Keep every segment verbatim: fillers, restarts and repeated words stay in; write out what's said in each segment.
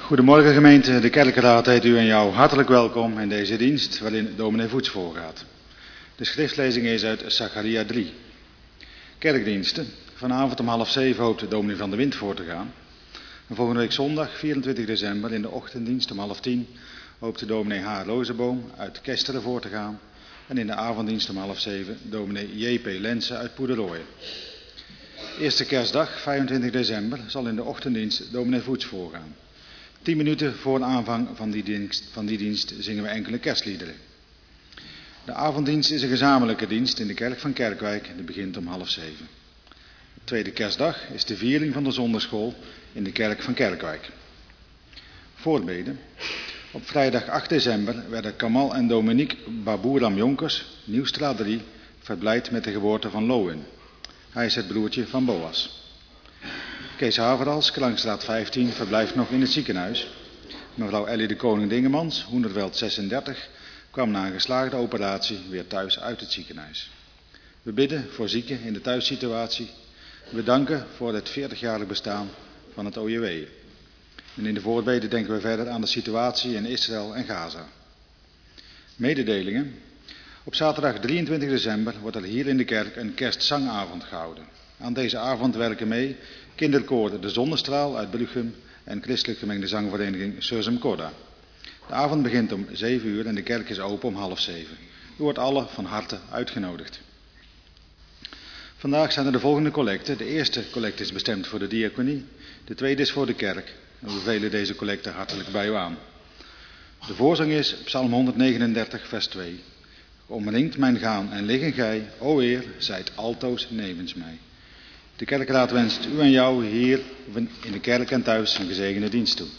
Goedemorgen gemeente, de kerkenraad heet u en jou hartelijk welkom in deze dienst waarin dominee Voets voorgaat. De schriftlezing is uit Zacharia drie. Kerkdiensten. Vanavond om half zeven hoopt dominee Van der Wind voor te gaan. En volgende week zondag vierentwintig december in de ochtenddienst om half tien hoopt de dominee H. Rozeboom uit Kesteren voor te gaan. En in de avonddienst om half zeven dominee J P Lensen uit Poederoijen. Eerste kerstdag, vijfentwintig december, zal in de ochtenddienst dominee Voets voorgaan. Tien minuten voor de aanvang van die, dienst, van die dienst zingen we enkele kerstliederen. De avonddienst is een gezamenlijke dienst in de kerk van Kerkwijk. Die begint om half zeven. De tweede kerstdag is de viering van de zondagschool in de kerk van Kerkwijk. Voorbeden. Op vrijdag acht december werden Kamal en Dominique Babouram Jonkers, Nieuwstraat drie, verblijd met de geboorte van Lowen. Hij is het broertje van Boas. Kees Haverals, Klankstraat vijftien, verblijft nog in het ziekenhuis. Mevrouw Ellie de Koning-Dingemans, Hoenderveld zesendertig, kwam na een geslaagde operatie weer thuis uit het ziekenhuis. We bidden voor zieken in de thuissituatie. We danken voor het veertigjarig bestaan van het O J W. En in de voorbeden denken we verder aan de situatie in Israël en Gaza. Mededelingen. Op zaterdag drieëntwintig december wordt er hier in de kerk een kerstzangavond gehouden. Aan deze avond werken mee kinderkoor De Zonnestraal uit Bruchem en christelijk gemengde zangvereniging Sursum Corda. De avond begint om zeven uur en de kerk is open om half zeven. U wordt alle van harte uitgenodigd. Vandaag zijn er de volgende collecten. De eerste collecte is bestemd voor de diaconie. De tweede is voor de kerk. En we bevelen deze collecte hartelijk bij u aan. De voorzang is Psalm honderdnegenendertig vers twee. Omringt mijn gaan en liggen gij, o Heer, zijt altoos nevens mij. De kerkraad wenst u en jou hier in de kerk en thuis een gezegende dienst toe.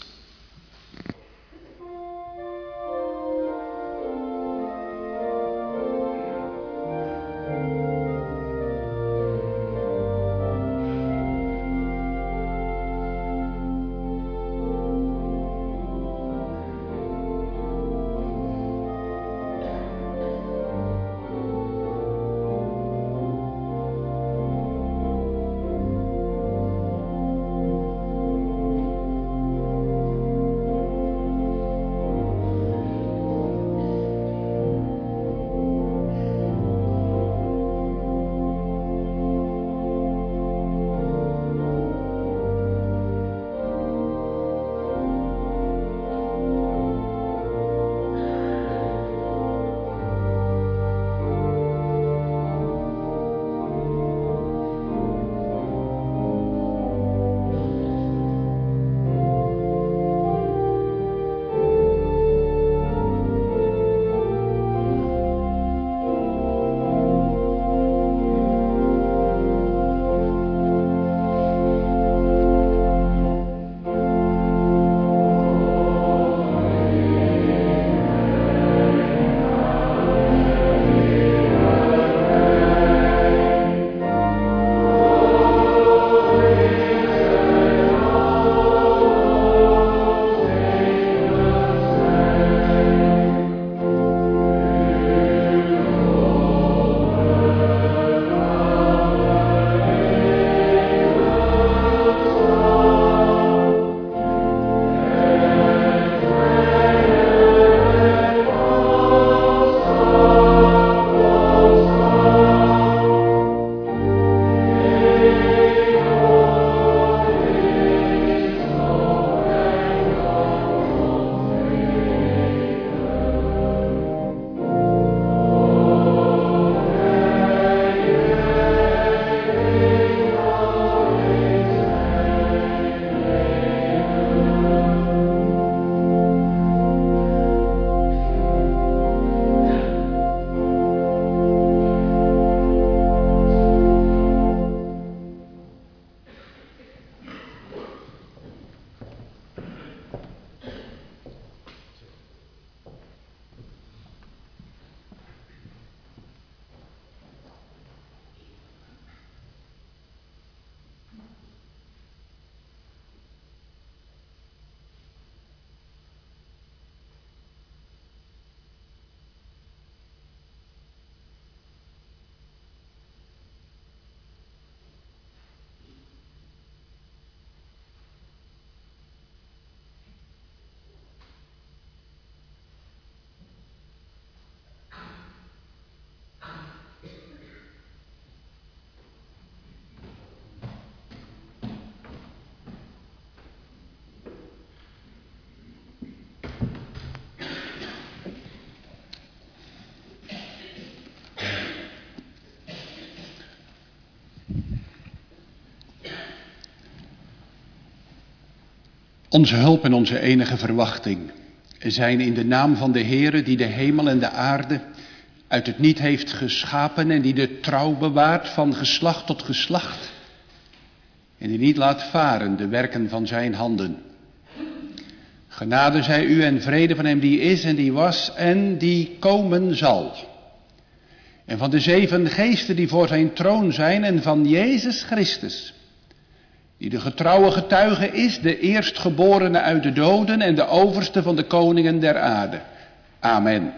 Onze hulp en onze enige verwachting zijn in de naam van de Heere die de hemel en de aarde uit het niet heeft geschapen en die de trouw bewaart van geslacht tot geslacht en die niet laat varen de werken van zijn handen. Genade zij u en vrede van hem die is en die was en die komen zal. En van de zeven geesten die voor zijn troon zijn en van Jezus Christus, die de getrouwe getuige is, de eerstgeborene uit de doden en de overste van de koningen der aarde. Amen.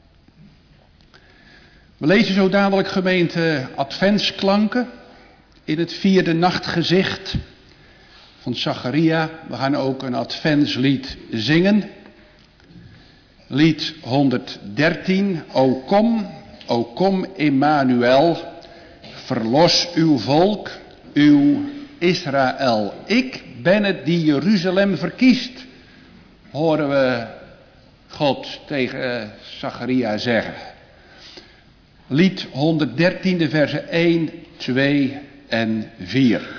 We lezen zo dadelijk, gemeente, adventsklanken in het vierde nachtgezicht van Zacharia. We gaan ook een adventslied zingen. Lied honderddertien, O kom, O kom Emmanuel, verlos uw volk, uw Israël. Ik ben het die Jeruzalem verkiest, horen we God tegen Zacharia zeggen. Lied honderddertien, de versen één, twee en vier.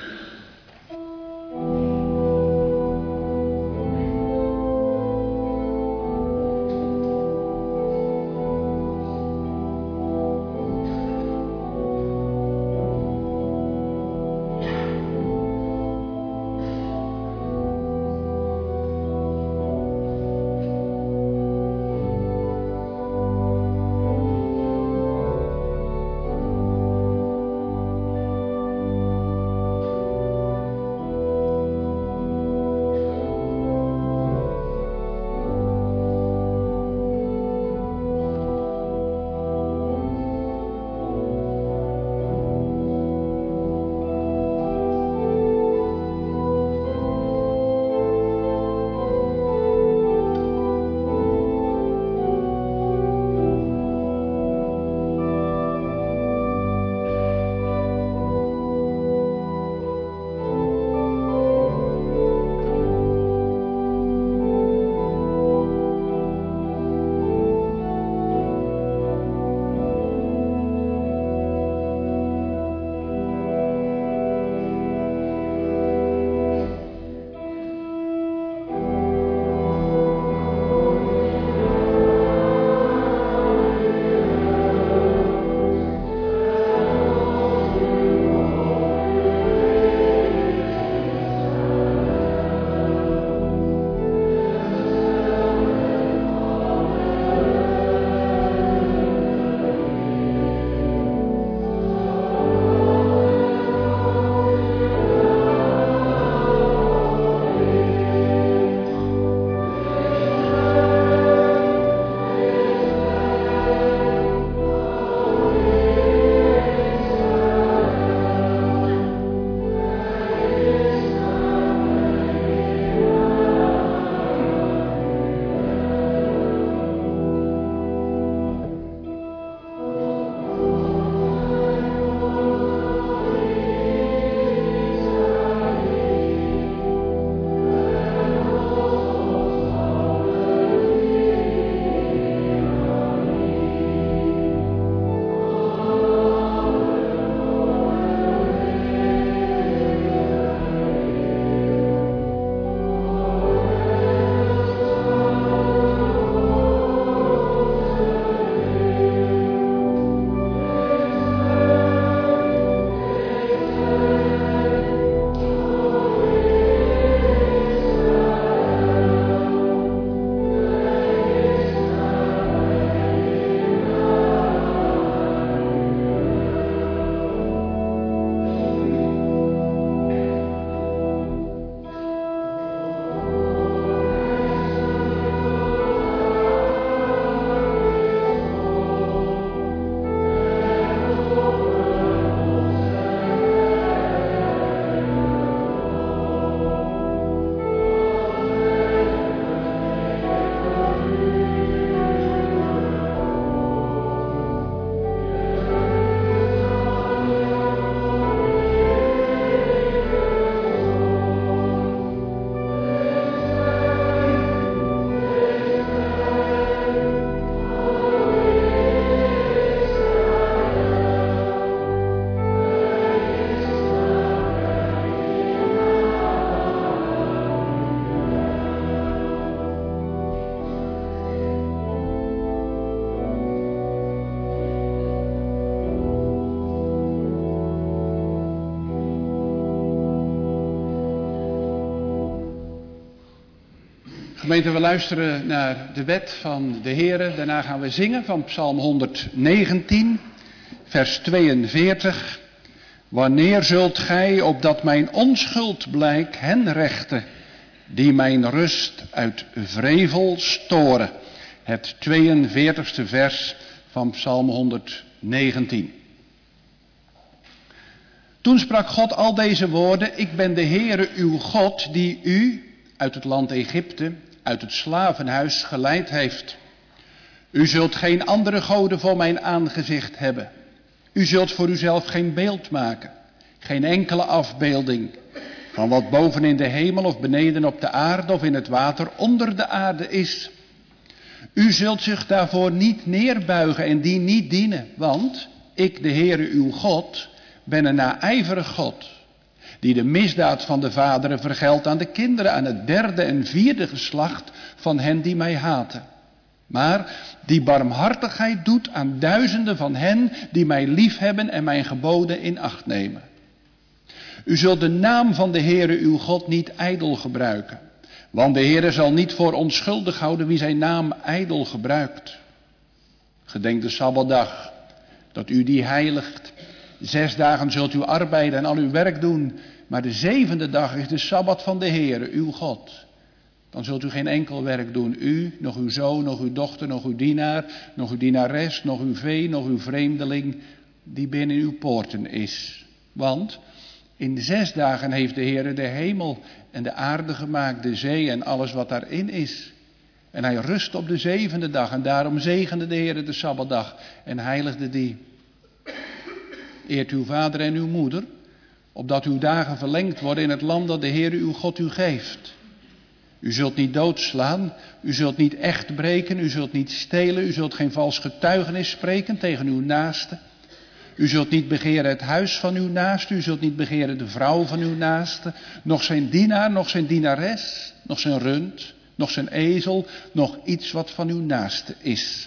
Gemeente, we luisteren naar de wet van de Heere. Daarna gaan we zingen van Psalm honderdnegentien, vers tweeënveertig. Wanneer zult gij, opdat mijn onschuld blijk, hen rechten, die mijn rust uit wrevel storen? Het tweeënveertigste vers van Psalm honderdnegentien. Toen sprak God al deze woorden: Ik ben de Heere uw God, die u uit het land Egypte, uit het slavenhuis geleid heeft. U zult geen andere goden voor mijn aangezicht hebben. U zult voor uzelf geen beeld maken, geen enkele afbeelding van wat boven in de hemel of beneden op de aarde of in het water onder de aarde is. U zult zich daarvoor niet neerbuigen en die niet dienen, want ik, de Heere uw God, ben een naijverig God, die de misdaad van de vaderen vergeldt aan de kinderen, aan het derde en vierde geslacht van hen die mij haten. Maar die barmhartigheid doet aan duizenden van hen die mij liefhebben en mijn geboden in acht nemen. U zult de naam van de Heere uw God niet ijdel gebruiken, want de Heere zal niet voor onschuldig houden wie zijn naam ijdel gebruikt. Gedenk de Sabbatdag, dat u die heiligt. Zes dagen zult u arbeiden en al uw werk doen, maar de zevende dag is de Sabbat van de Heere, uw God. Dan zult u geen enkel werk doen, u, nog uw zoon, nog uw dochter, nog uw dienaar, nog uw dienares, nog uw vee, nog uw vreemdeling, die binnen uw poorten is. Want in zes dagen heeft de Heere de hemel en de aarde gemaakt, de zee en alles wat daarin is. En hij rust op de zevende dag en daarom zegende de Heere de Sabbatdag en heiligde die. Eert uw vader en uw moeder, opdat uw dagen verlengd worden in het land dat de Heere uw God u geeft. U zult niet doodslaan, u zult niet echt breken, u zult niet stelen, u zult geen vals getuigenis spreken tegen uw naaste. U zult niet begeren het huis van uw naaste, u zult niet begeren de vrouw van uw naaste, nog zijn dienaar, nog zijn dienares, nog zijn rund, nog zijn ezel, nog iets wat van uw naaste is.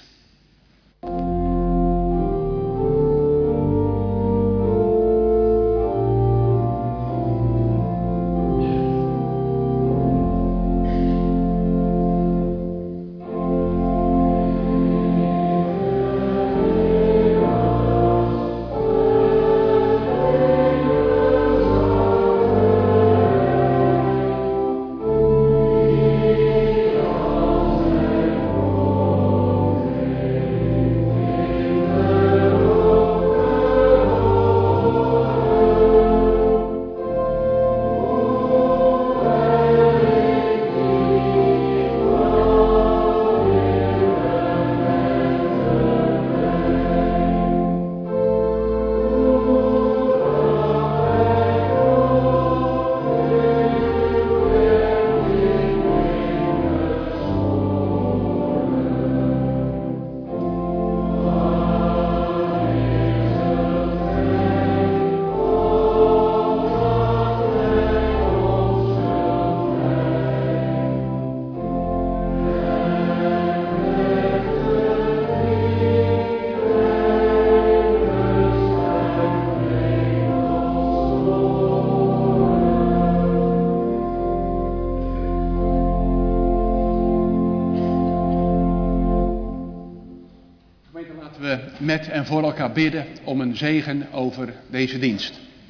Met en voor elkaar bidden om een zegen over deze dienst.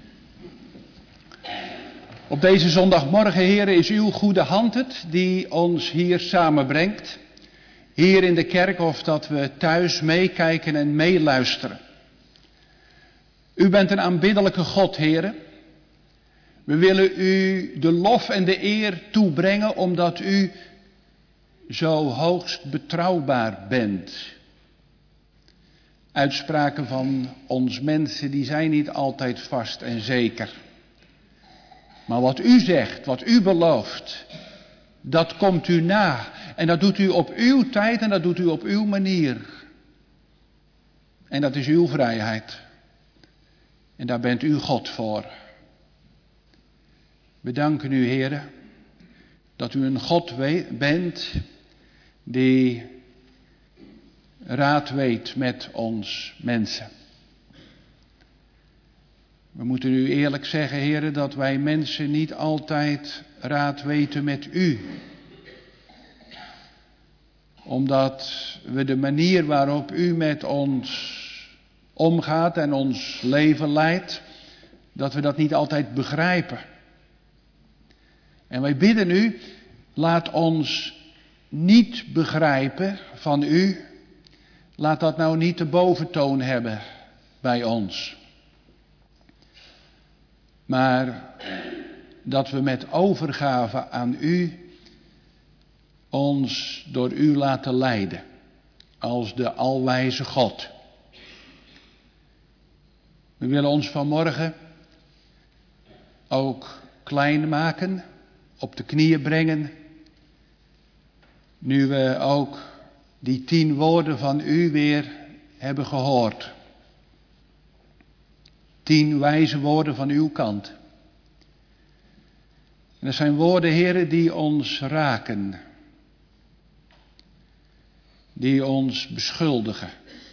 Op deze zondagmorgen, Heere, is uw goede hand het die ons hier samenbrengt. Hier in de kerk of dat we thuis meekijken en meeluisteren. U bent een aanbiddelijke God, Heere. We willen u de lof en de eer toebrengen omdat u zo hoogst betrouwbaar bent. Uitspraken van ons mensen, die zijn niet altijd vast en zeker. Maar wat u zegt, wat u belooft, dat komt u na. En dat doet u op uw tijd en dat doet u op uw manier. En dat is uw vrijheid. En daar bent u God voor. We danken u, Heere, dat u een God bent die raad weet met ons mensen. We moeten u eerlijk zeggen, Heere, dat wij mensen niet altijd raad weten met u. Omdat we de manier waarop u met ons omgaat en ons leven leidt, dat we dat niet altijd begrijpen. En wij bidden u, laat ons niet begrijpen van u, laat dat nou niet de boventoon hebben bij ons. Maar dat we met overgave aan u ons door u laten leiden als de alwijze God. We willen ons vanmorgen ook klein maken, op de knieën brengen, nu we ook die tien woorden van u weer hebben gehoord. Tien wijze woorden van uw kant. En dat zijn woorden, Heere, die ons raken. Die ons beschuldigen.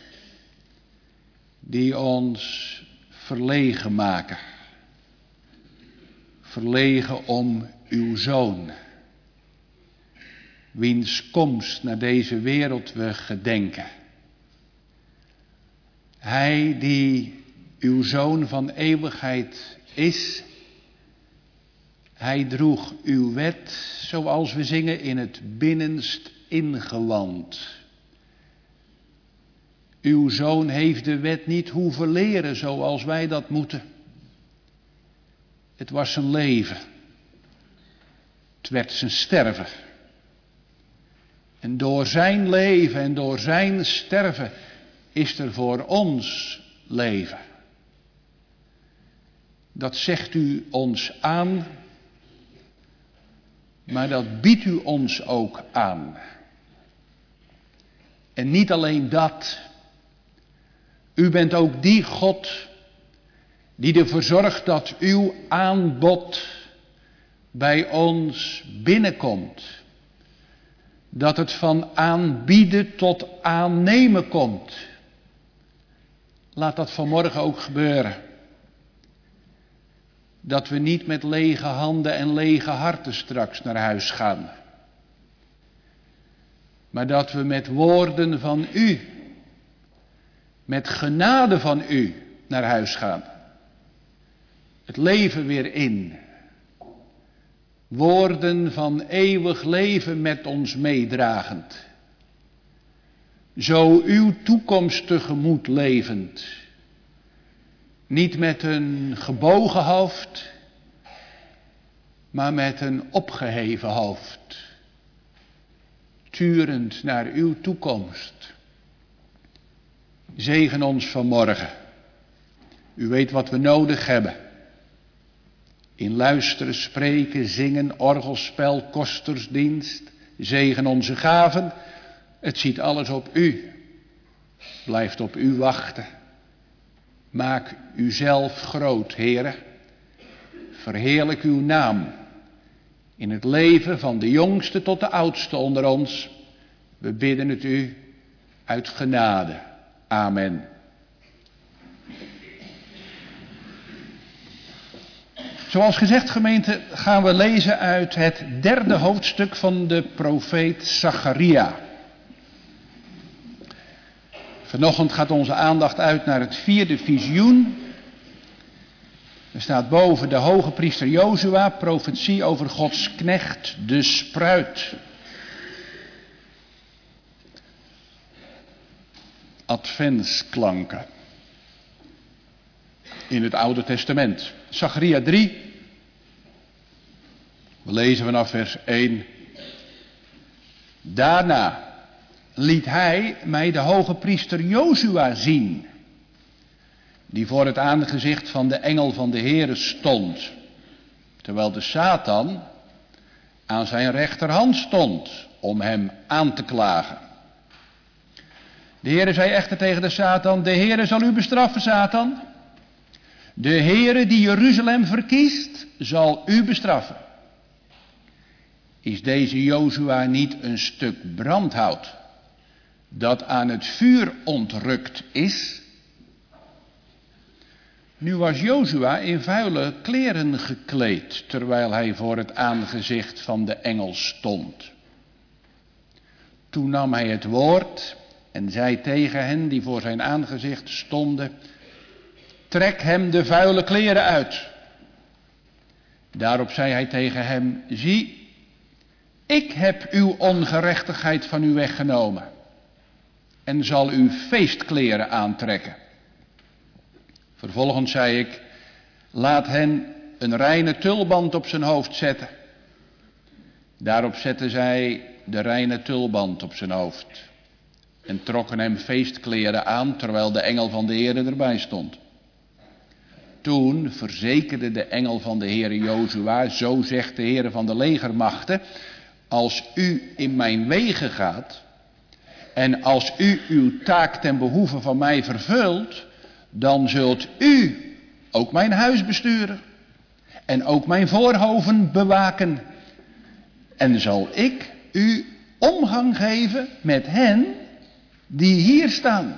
Die ons verlegen maken. Verlegen om uw Zoon. Wiens komst naar deze wereld we gedenken. Hij die uw Zoon van eeuwigheid is. Hij droeg uw wet, zoals we zingen, in het binnenst ingewand. Uw Zoon heeft de wet niet hoeven leren zoals wij dat moeten. Het was zijn leven. Het werd zijn sterven. En door zijn leven en door zijn sterven is er voor ons leven. Dat zegt u ons aan, maar dat biedt u ons ook aan. En niet alleen dat. U bent ook die God die ervoor zorgt dat uw aanbod bij ons binnenkomt. Dat het van aanbieden tot aannemen komt. Laat dat vanmorgen ook gebeuren. Dat we niet met lege handen en lege harten straks naar huis gaan. Maar dat we met woorden van u, met genade van u naar huis gaan. Het leven weer in. Woorden van eeuwig leven met ons meedragend. Zo uw toekomst tegemoet levend. Niet met een gebogen hoofd, maar met een opgeheven hoofd. Turend naar uw toekomst. Zegen ons vanmorgen. U weet wat we nodig hebben. In luisteren, spreken, zingen, orgelspel, kostersdienst. Zegen onze gaven. Het ziet alles op u. Blijft op u wachten. Maak uzelf groot, Heere. Verheerlijk uw naam. In het leven van de jongste tot de oudste onder ons. We bidden het u uit genade. Amen. Zoals gezegd, gemeente, gaan we lezen uit het derde hoofdstuk van de profeet Zacharia. Vanochtend gaat onze aandacht uit naar het vierde visioen. Er staat boven de hoge priester Jozua, profetie over Gods knecht, de spruit. Adventsklanken. In het Oude Testament. Zacharia drie. We lezen vanaf vers één. Daarna liet hij mij de hoge priester Jozua zien, die voor het aangezicht van de engel van de Heere stond, terwijl de Satan aan zijn rechterhand stond om hem aan te klagen. De Heere zei echter tegen de Satan: de Heere zal u bestraffen, Satan. De Heere die Jeruzalem verkiest, zal u bestraffen. Is deze Jozua niet een stuk brandhout dat aan het vuur ontrukt is? Nu was Jozua in vuile kleren gekleed, terwijl hij voor het aangezicht van de engel stond. Toen nam hij het woord en zei tegen hen die voor zijn aangezicht stonden: trek hem de vuile kleren uit. Daarop zei hij tegen hem: zie, ik heb uw ongerechtigheid van u weggenomen en zal u feestkleren aantrekken. Vervolgens zei ik: laat hen een reine tulband op zijn hoofd zetten. Daarop zetten zij de reine tulband op zijn hoofd en trokken hem feestkleren aan, terwijl de engel van de Heere erbij stond. Toen verzekerde de engel van de Heere Jozua: zo zegt de Heere van de legermachten, als u in mijn wegen gaat en als u uw taak ten behoeve van mij vervult, dan zult u ook mijn huis besturen en ook mijn voorhoven bewaken. En zal ik u omgang geven met hen die hier staan.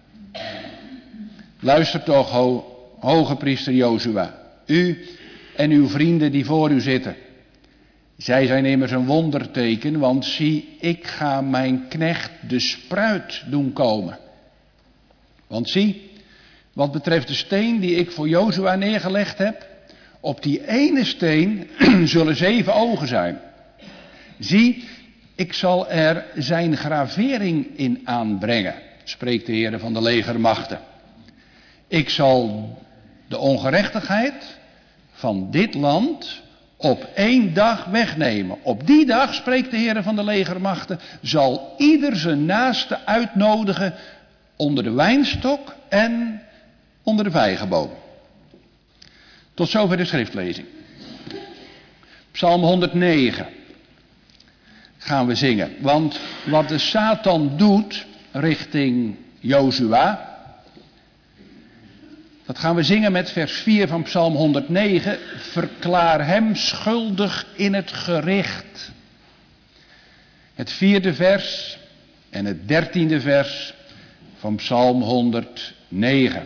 Luister toch, ho, hoge priester Jozua, u en uw vrienden die voor u zitten. Zij zijn immers een wonderteken, want zie, ik ga mijn knecht de spruit doen komen. Want zie, wat betreft de steen die ik voor Jozua neergelegd heb, op die ene steen zullen zeven ogen zijn. Zie, ik zal er zijn gravering in aanbrengen, spreekt de Heere van de legermachten. Ik zal de ongerechtigheid van dit land op één dag wegnemen. Op die dag, spreekt de Heere van de legermachten, zal ieder zijn naaste uitnodigen onder de wijnstok en onder de vijgenboom. Tot zover de schriftlezing. Psalm honderdnegen gaan we zingen. Want wat de Satan doet richting Jozua, dat gaan we zingen met vers vier van Psalm honderdnegen. Verklaar hem schuldig in het gericht. Het vierde vers en het dertiende vers van Psalm honderdnegen.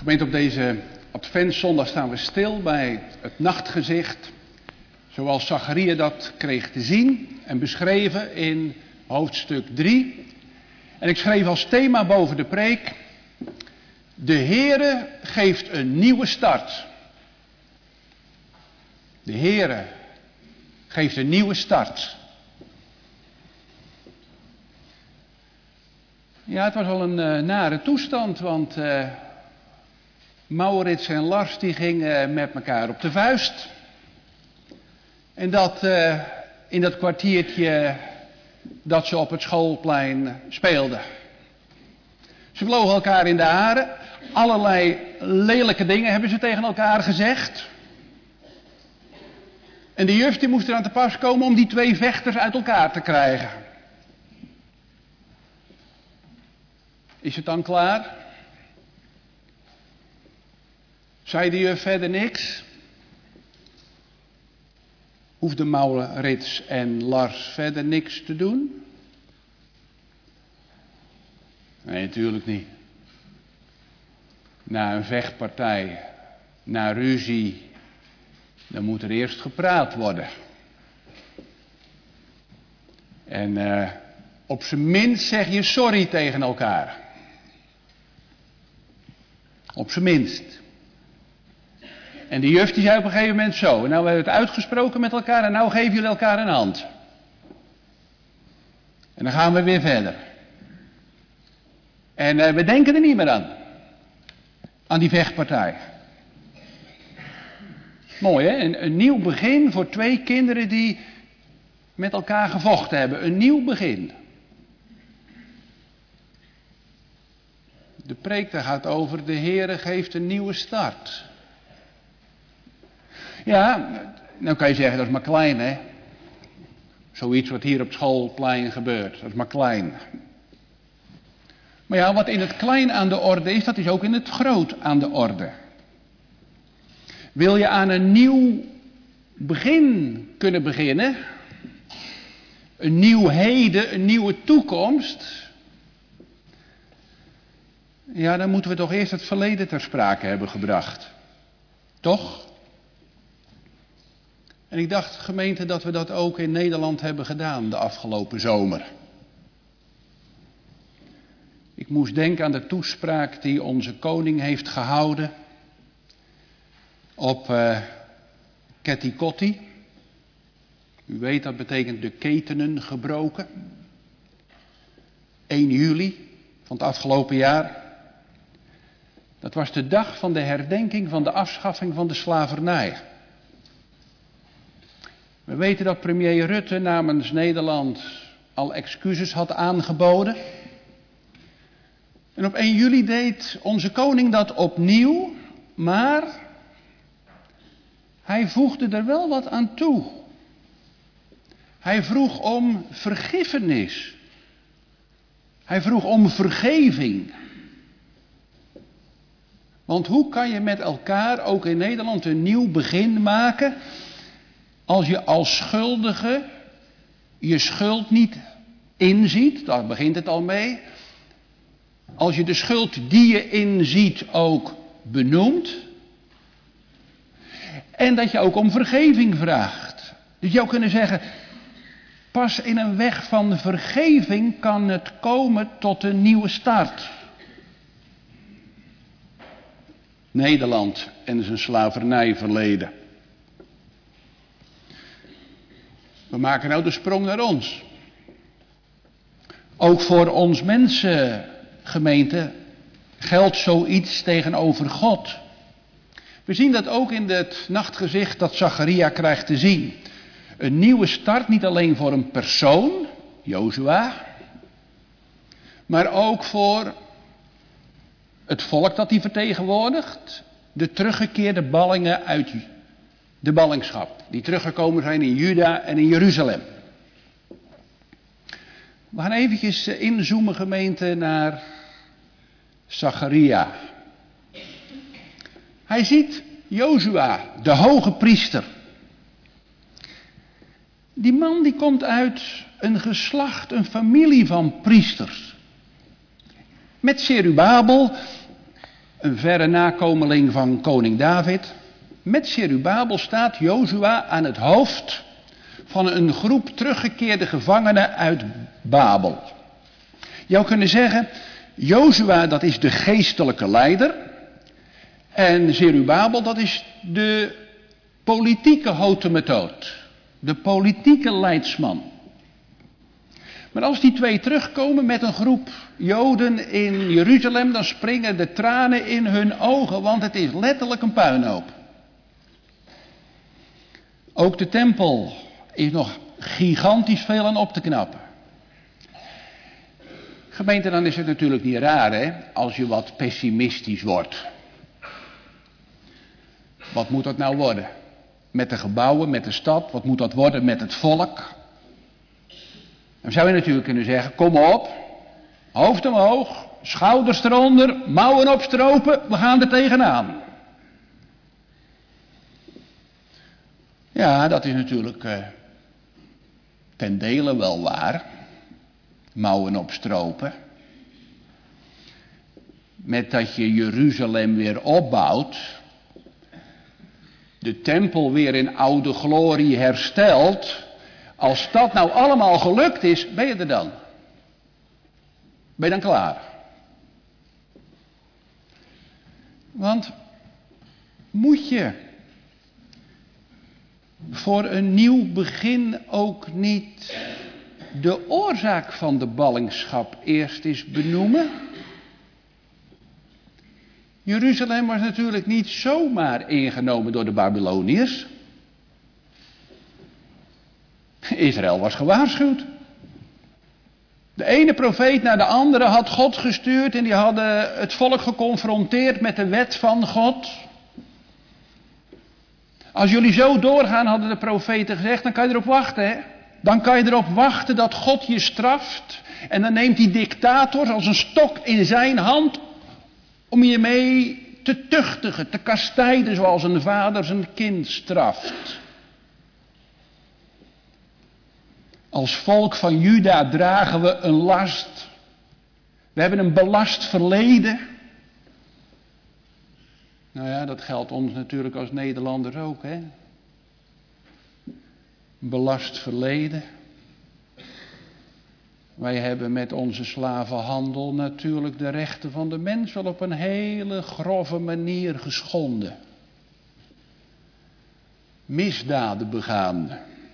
Gemeente, op deze Adventszondag staan we stil bij het nachtgezicht, zoals Zacharia dat kreeg te zien en beschreven in hoofdstuk drie. En ik schreef als thema boven de preek: de Heere geeft een nieuwe start. De Heere geeft een nieuwe start. Ja, het was al een uh, nare toestand, want uh, Maurits en Lars die gingen met elkaar op de vuist. En dat uh, in dat kwartiertje dat ze op het schoolplein speelden. Ze vlogen elkaar in de haren. Allerlei lelijke dingen hebben ze tegen elkaar gezegd. En de juf die moest er aan te pas komen om die twee vechters uit elkaar te krijgen. Is het dan klaar? Zei de juf verder niks? Hoefde Maurits en Lars verder niks te doen? Nee, natuurlijk niet. Na een vechtpartij, na ruzie, dan moet er eerst gepraat worden. En uh, op zijn minst zeg je sorry tegen elkaar. Op zijn minst. En de juf die zei op een gegeven moment zo: nou, we hebben het uitgesproken met elkaar en nou geven jullie elkaar een hand. En dan gaan we weer verder. En uh, we denken er niet meer aan. Aan die vechtpartij. Mooi hè, een, een nieuw begin voor twee kinderen die met elkaar gevochten hebben. Een nieuw begin. De preek daar gaat over: de Heere geeft een nieuwe start. Ja, nou kan je zeggen dat is maar klein hè. Zoiets wat hier op het schoolplein gebeurt, dat is maar klein. Maar ja, wat in het klein aan de orde is, dat is ook in het groot aan de orde. Wil je aan een nieuw begin kunnen beginnen, een nieuw heden, een nieuwe toekomst, ja, dan moeten we toch eerst het verleden ter sprake hebben gebracht. Toch? En ik dacht, gemeente, dat we dat ook in Nederland hebben gedaan de afgelopen zomer. Ik moest denken aan de toespraak die onze koning heeft gehouden op uh, Kettikotti. U weet, dat betekent de ketenen gebroken. één juli van het afgelopen jaar. Dat was de dag van de herdenking van de afschaffing van de slavernij. We weten dat premier Rutte namens Nederland al excuses had aangeboden. En op één juli deed onze koning dat opnieuw, maar hij voegde er wel wat aan toe. Hij vroeg om vergiffenis. Hij vroeg om vergeving. Want hoe kan je met elkaar, ook in Nederland, een nieuw begin maken als je als schuldige je schuld niet inziet? Daar begint het al mee. Als je de schuld die je inziet ook benoemt. En dat je ook om vergeving vraagt. Dus je zou kunnen zeggen, pas in een weg van vergeving kan het komen tot een nieuwe start. Nederland en zijn slavernijverleden. We maken nou de sprong naar ons. Ook voor ons mensengemeente geldt zoiets tegenover God. We zien dat ook in het nachtgezicht dat Zacharia krijgt te zien. Een nieuwe start, niet alleen voor een persoon, Jozua, maar ook voor het volk dat hij vertegenwoordigt. De teruggekeerde ballingen uit de ballingschap, die teruggekomen zijn in Juda en in Jeruzalem. We gaan eventjes inzoomen, gemeente, naar Zacharia. Hij ziet Jozua, de hoge priester. Die man die komt uit een geslacht, een familie van priesters. Met Zerubabel een verre nakomeling van koning David. Met Zerubabel staat Jozua aan het hoofd van een groep teruggekeerde gevangenen uit Babel. Je zou kunnen zeggen, Jozua dat is de geestelijke leider en Zerubabel dat is de politieke hotemetoot, de politieke leidsman. Maar als die twee terugkomen met een groep Joden in Jeruzalem, dan springen de tranen in hun ogen, want het is letterlijk een puinhoop. Ook de tempel is nog gigantisch veel aan op te knappen. Gemeente, dan is het natuurlijk niet raar, hè, als je wat pessimistisch wordt. Wat moet dat nou worden? Met de gebouwen, met de stad, wat moet dat worden met het volk? Dan zou je natuurlijk kunnen zeggen, kom op, hoofd omhoog, schouders eronder, mouwen opstropen, we gaan er tegenaan. Ja, dat is natuurlijk uh, ten dele wel waar, mouwen opstropen. Met dat je Jeruzalem weer opbouwt, de tempel weer in oude glorie herstelt. Als dat nou allemaal gelukt is, ben je er dan? Ben je dan klaar? Want moet je voor een nieuw begin ook niet de oorzaak van de ballingschap eerst eens benoemen? Jeruzalem was natuurlijk niet zomaar ingenomen door de Babyloniërs. Israël was gewaarschuwd. De ene profeet naar de andere had God gestuurd en die hadden het volk geconfronteerd met de wet van God. Als jullie zo doorgaan, hadden de profeten gezegd, dan kan je erop wachten, hè? Dan kan je erop wachten dat God je straft. En dan neemt die dictator als een stok in zijn hand om je mee te tuchtigen, te kastijden zoals een vader zijn kind straft. Als volk van Juda dragen we een last. We hebben een belast verleden. Nou ja, dat geldt ons natuurlijk als Nederlanders ook, hè. Een belast verleden. Wij hebben met onze slavenhandel natuurlijk de rechten van de mens wel op een hele grove manier geschonden. Misdaden begaan.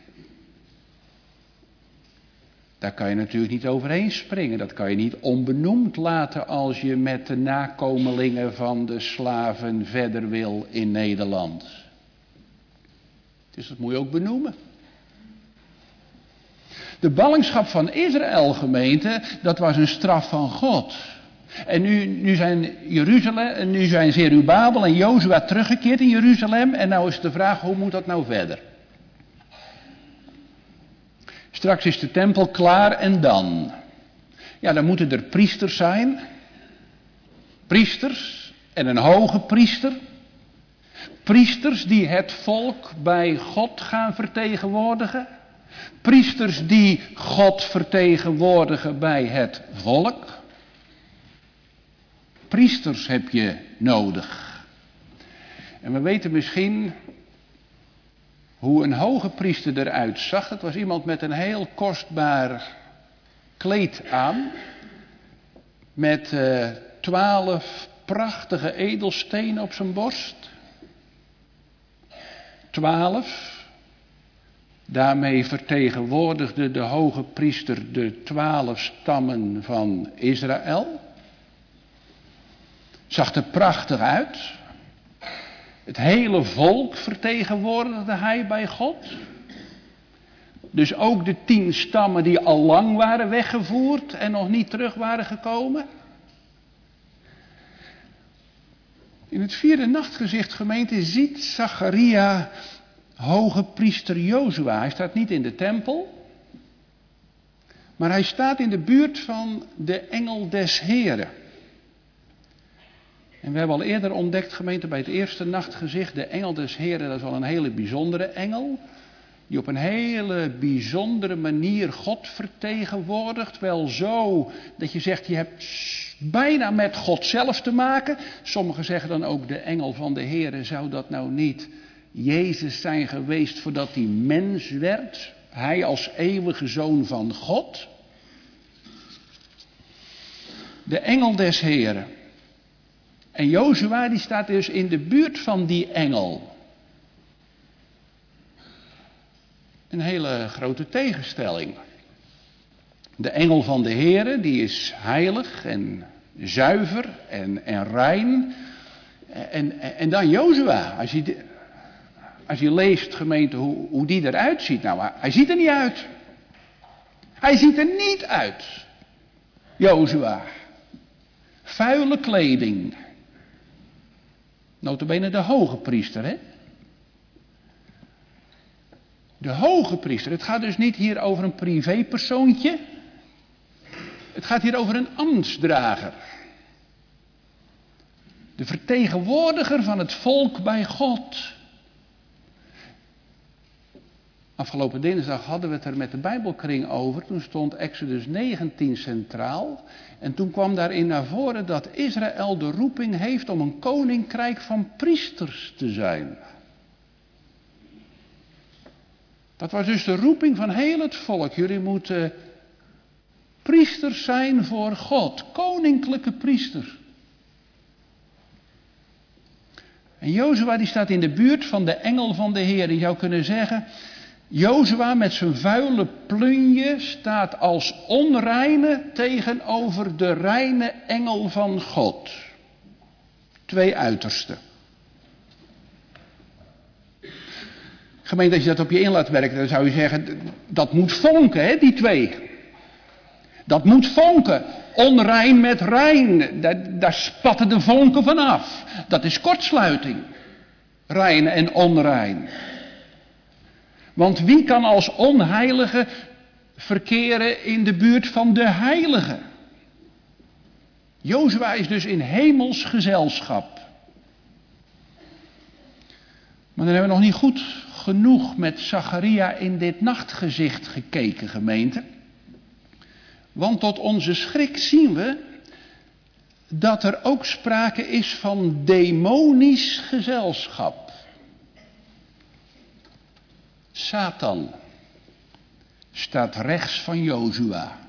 Daar kan je natuurlijk niet overheen springen. Dat kan je niet onbenoemd laten als je met de nakomelingen van de slaven verder wil in Nederland. Dus dat moet je ook benoemen. De ballingschap van Israël, gemeente, dat was een straf van God. En nu, nu zijn Jeruzalem, en nu zijn Zerubabel en Jozua teruggekeerd in Jeruzalem. En nou is de vraag, hoe moet dat nou verder? Straks is de tempel klaar en dan? Ja, dan moeten er priesters zijn. Priesters en een hoge priester. Priesters die het volk bij God gaan vertegenwoordigen. Priesters die God vertegenwoordigen bij het volk. Priesters heb je nodig. En we weten misschien hoe een hoge priester eruit zag. Het was iemand met een heel kostbaar kleed aan. Met uh, twaalf prachtige edelstenen op zijn borst. Twaalf. Daarmee vertegenwoordigde de hoge priester de twaalf stammen van Israël. Zag er prachtig uit. Het hele volk vertegenwoordigde hij bij God. Dus ook de tien stammen die al lang waren weggevoerd en nog niet terug waren gekomen. In het vierde nachtgezicht, gemeente, ziet Zacharia hoge priester Jozua. Hij staat niet in de tempel, maar hij staat in de buurt van de engel des Heren. En we hebben al eerder ontdekt, gemeente, bij het eerste nachtgezicht, de engel des Heren, dat is wel een hele bijzondere engel. die op een hele bijzondere manier God vertegenwoordigt. Wel zo dat je zegt, je hebt bijna met God zelf te maken. Sommigen zeggen dan ook, de engel van de Heere, zou dat nou niet Jezus zijn geweest voordat hij mens werd? Hij als eeuwige zoon van God. De engel des Heeren. En Jozua die staat dus in de buurt van die engel. Een hele grote tegenstelling. De engel van de Heere, die is heilig en zuiver en, en rein. En, en, en dan Jozua. Als je, als je leest, gemeente, hoe, hoe die eruit ziet. Nou, hij ziet er niet uit. Hij ziet er niet uit. Jozua. Vuile kleding. Nota bene de hoge priester, hè? De hoge priester. Het gaat dus niet hier over een privépersoontje. Het gaat hier over een ambtsdrager. De vertegenwoordiger van het volk bij God. Afgelopen dinsdag hadden we het er met de Bijbelkring over. Toen stond Exodus negentien centraal. En toen kwam daarin naar voren dat Israël de roeping heeft om een koninkrijk van priesters te zijn. Dat was dus de roeping van heel het volk. Jullie moeten priesters zijn voor God. Koninklijke priesters. En Jozua die staat in de buurt van de engel van de Heer. Je zou kunnen zeggen, Jozua met zijn vuile plunje staat als onreine tegenover de reine engel van God. Twee uitersten. Gemeente, als je dat op je in laat werken, dan zou je zeggen, dat moet vonken, hè, die twee. Dat moet vonken. Onrein met rein, daar, daar spatten de vonken vanaf. Dat is kortsluiting. Rein en onrein. Want wie kan als onheilige verkeren in de buurt van de heilige? Jozua is dus in hemels gezelschap. Maar dan hebben we nog niet goed genoeg met Zacharia in dit nachtgezicht gekeken, gemeente. Want tot onze schrik zien we dat er ook sprake is van demonisch gezelschap. Satan staat rechts van Jozua.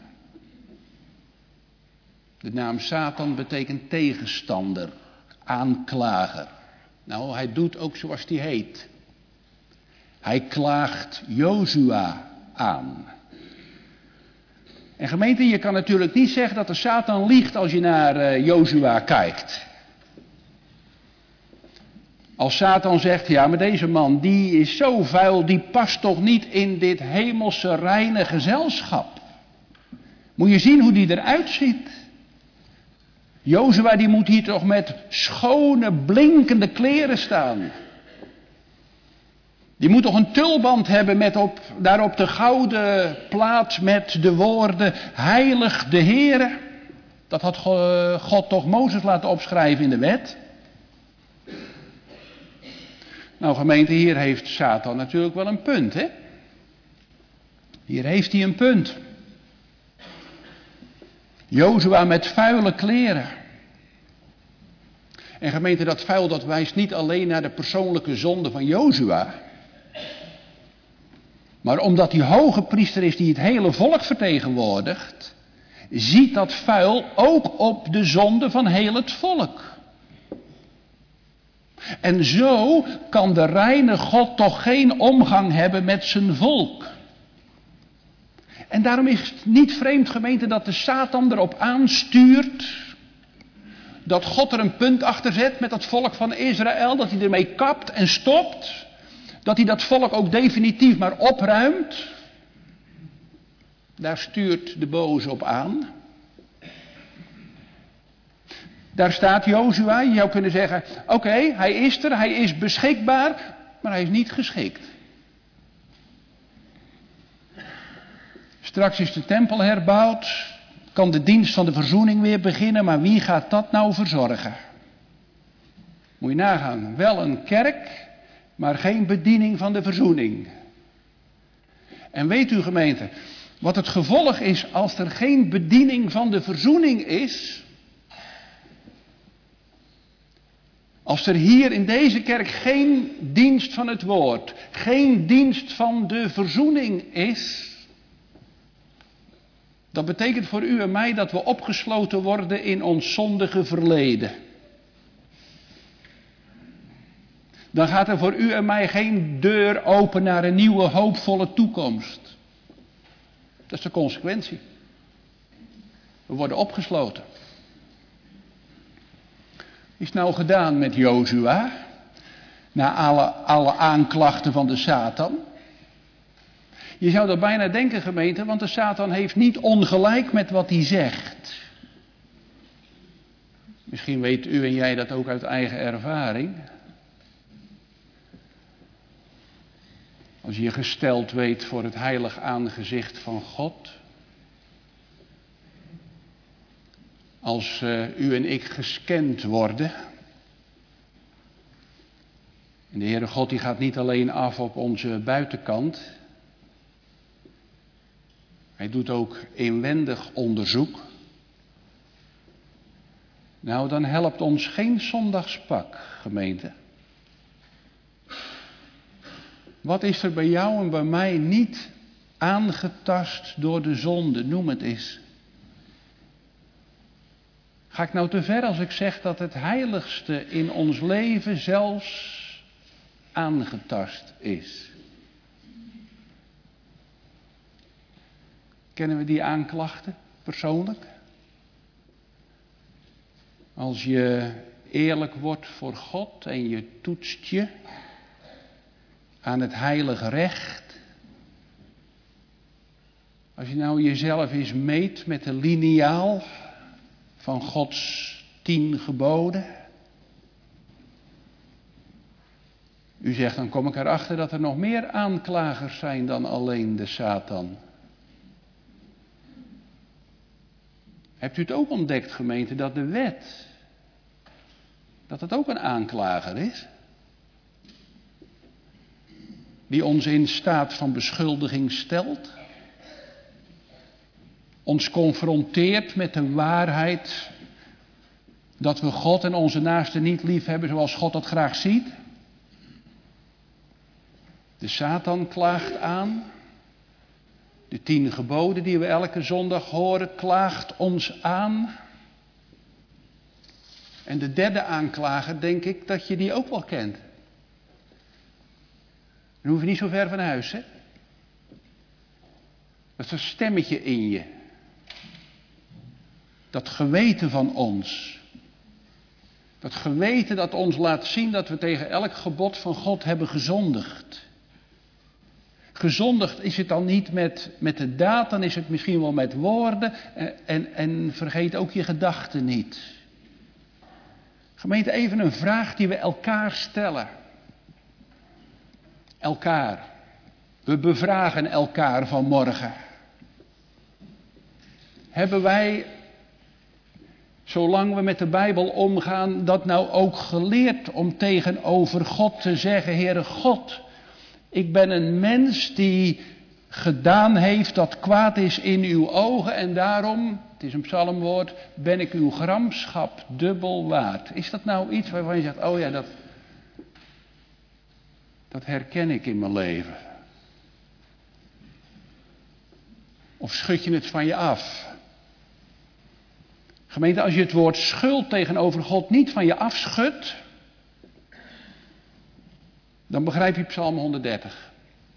De naam Satan betekent tegenstander, aanklager. Nou, hij doet ook zoals hij heet. Hij klaagt Jozua aan. En gemeente, je kan natuurlijk niet zeggen dat de Satan liegt als je naar uh, Jozua kijkt. Als Satan zegt, ja, maar deze man, die is zo vuil, die past toch niet in dit hemelse reine gezelschap. Moet je zien hoe die eruit ziet. Jozua, die moet hier toch met schone, blinkende kleren staan. Die moet toch een tulband hebben met op, daarop de gouden plaat met de woorden, heilig de Heere. Dat had God toch Mozes laten opschrijven in de wet. Nou gemeente, hier heeft Satan natuurlijk wel een punt, hè? Hier heeft hij een punt. Jozua met vuile kleren. En gemeente, dat vuil dat wijst niet alleen naar de persoonlijke zonde van Jozua. Maar omdat hij hoge priester is die het hele volk vertegenwoordigt, ziet dat vuil ook op de zonde van heel het volk. En zo kan de reine God toch geen omgang hebben met zijn volk. En daarom is het niet vreemd, gemeente, dat de Satan erop aanstuurt dat God er een punt achter zet met dat volk van Israël, dat hij ermee kapt en stopt, dat hij dat volk ook definitief maar opruimt. Daar stuurt de boze op aan. Daar staat Jozua, je zou kunnen zeggen, oké, okay, hij is er, hij is beschikbaar, maar hij is niet geschikt. Straks is de tempel herbouwd, kan de dienst van de verzoening weer beginnen, maar wie gaat dat nou verzorgen? Moet je nagaan, wel een kerk, maar geen bediening van de verzoening. En weet u gemeente, wat het gevolg is als er geen bediening van de verzoening is? Als er hier in deze kerk geen dienst van het woord, geen dienst van de verzoening is, dat betekent voor u en mij dat we opgesloten worden in ons zondige verleden. Dan gaat er voor u en mij geen deur open naar een nieuwe hoopvolle toekomst. Dat is de consequentie. We worden opgesloten. Is nou gedaan met Jozua, na alle, alle aanklachten van de Satan? Je zou er bijna denken, gemeente, want de Satan heeft niet ongelijk met wat hij zegt. Misschien weet u en jij dat ook uit eigen ervaring. Als je je gesteld weet voor het heilig aangezicht van God. Als uh, u en ik gescand worden. En de Heere God die gaat niet alleen af op onze buitenkant. Hij doet ook inwendig onderzoek. Nou, dan helpt ons geen zondagspak, gemeente. Wat is er bij jou en bij mij niet aangetast door de zonde? Noem het eens. Ga ik nou te ver als ik zeg dat het heiligste in ons leven zelfs aangetast is? Kennen we die aanklachten persoonlijk? Als je eerlijk wordt voor God en je toetst je aan het heilige recht. Als je nou jezelf eens meet met de liniaal van Gods tien geboden. U zegt, dan kom ik erachter dat er nog meer aanklagers zijn dan alleen de Satan. Hebt u het ook ontdekt, gemeente, dat de wet, dat het ook een aanklager is? Die ons in staat van beschuldiging stelt. Ons confronteert met de waarheid dat we God en onze naasten niet lief hebben zoals God dat graag ziet. De Satan klaagt aan. De tien geboden die we elke zondag horen klaagt ons aan. En de derde aanklager, denk ik dat je die ook wel kent. Dan hoef je niet zo ver van huis, hè? Dat is een stemmetje in je. Dat geweten van ons. Dat geweten dat ons laat zien dat we tegen elk gebod van God hebben gezondigd. Gezondigd is het dan niet met, met de daad, dan is het misschien wel met woorden. En, en, en vergeet ook je gedachten niet. Gemeente, even een vraag die we elkaar stellen. Elkaar. We bevragen elkaar vanmorgen. Hebben wij, zolang we met de Bijbel omgaan, dat nou ook geleerd om tegenover God te zeggen: Heere God, ik ben een mens die gedaan heeft dat kwaad is in uw ogen en daarom, het is een psalmwoord, ben ik uw gramschap dubbel waard. Is dat nou iets waarvan je zegt, oh ja, dat, dat herken ik in mijn leven? Of schud je het van je af? Gemeente, als je het woord schuld tegenover God niet van je afschudt, dan begrijp je Psalm honderddertig.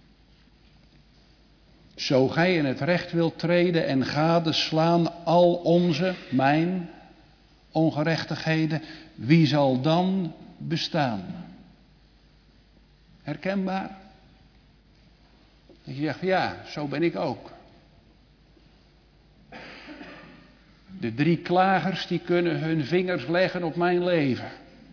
Zo gij in het recht wilt treden en gadeslaan al onze, mijn, ongerechtigheden, wie zal dan bestaan? Herkenbaar? Dat je zegt, ja, zo ben ik ook. De drie klagers die kunnen hun vingers leggen op mijn leven.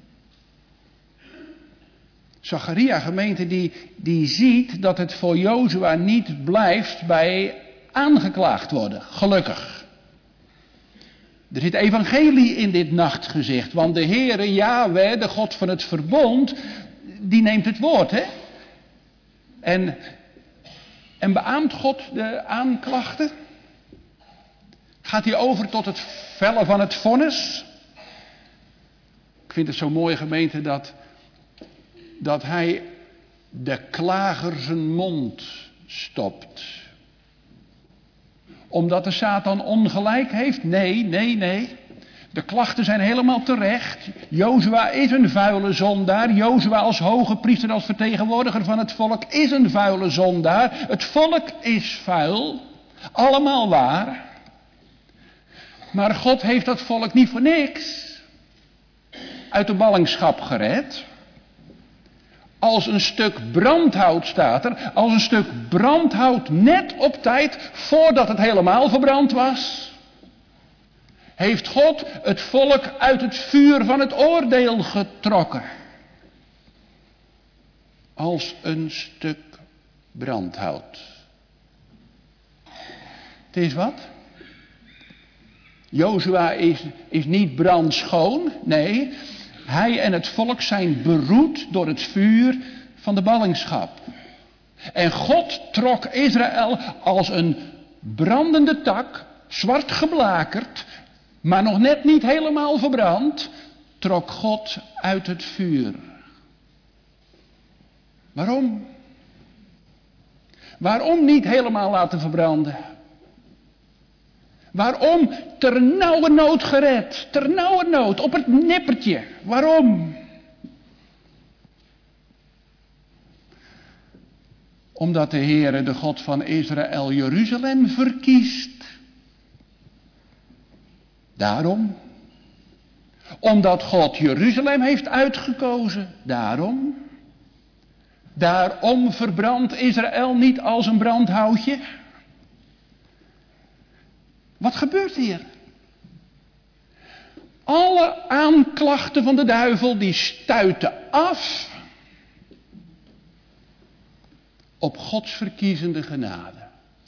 Zacharia, gemeente, die, die ziet dat het voor Jozua niet blijft bij aangeklaagd worden. Gelukkig. Er zit evangelie in dit nachtgezicht. Want de Heere, Yahweh, de God van het verbond, die neemt het woord, hè. En En beaamt God de aanklachten? Gaat hij over tot het vellen van het vonnis? Ik vind het zo mooi, gemeente, dat, dat hij de klager zijn mond stopt. Omdat de Satan ongelijk heeft? Nee, nee, nee. De klachten zijn helemaal terecht. Jozua is een vuile zondaar. Jozua als hoge priester, als vertegenwoordiger van het volk, is een vuile zondaar. Het volk is vuil. Allemaal waar. Maar God heeft dat volk niet voor niks uit de ballingschap gered. Als een stuk brandhout staat er. Als een stuk brandhout net op tijd, voordat het helemaal verbrand was, heeft God het volk uit het vuur van het oordeel getrokken. Als een stuk brandhout. Het is wat? Jozua is, is niet brandschoon. Nee, hij en het volk zijn beroerd door het vuur van de ballingschap. En God trok Israël als een brandende tak, zwart geblakerd, maar nog net niet helemaal verbrand, trok God uit het vuur. Waarom? Waarom niet helemaal laten verbranden? Waarom ter nauwe nood gered? Ter nauwe nood, op het nippertje. Waarom? Omdat de Heere, de God van Israël, Jeruzalem verkiest. Daarom. Omdat God Jeruzalem heeft uitgekozen. Daarom. Daarom verbrandt Israël niet als een brandhoutje. Wat gebeurt hier? Alle aanklachten van de duivel die stuiten af op Gods verkiezende genade.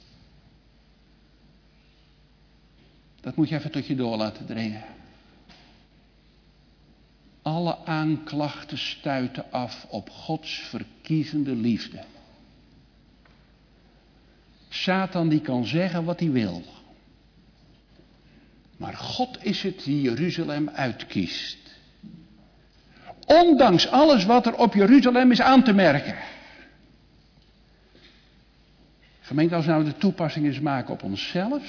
Dat moet je even tot je door laten dringen. Alle aanklachten stuiten af op Gods verkiezende liefde. Satan die kan zeggen wat hij wil. Maar God is het die Jeruzalem uitkiest. Ondanks alles wat er op Jeruzalem is aan te merken. Gemeente, als we nou de toepassing eens maken op onszelf.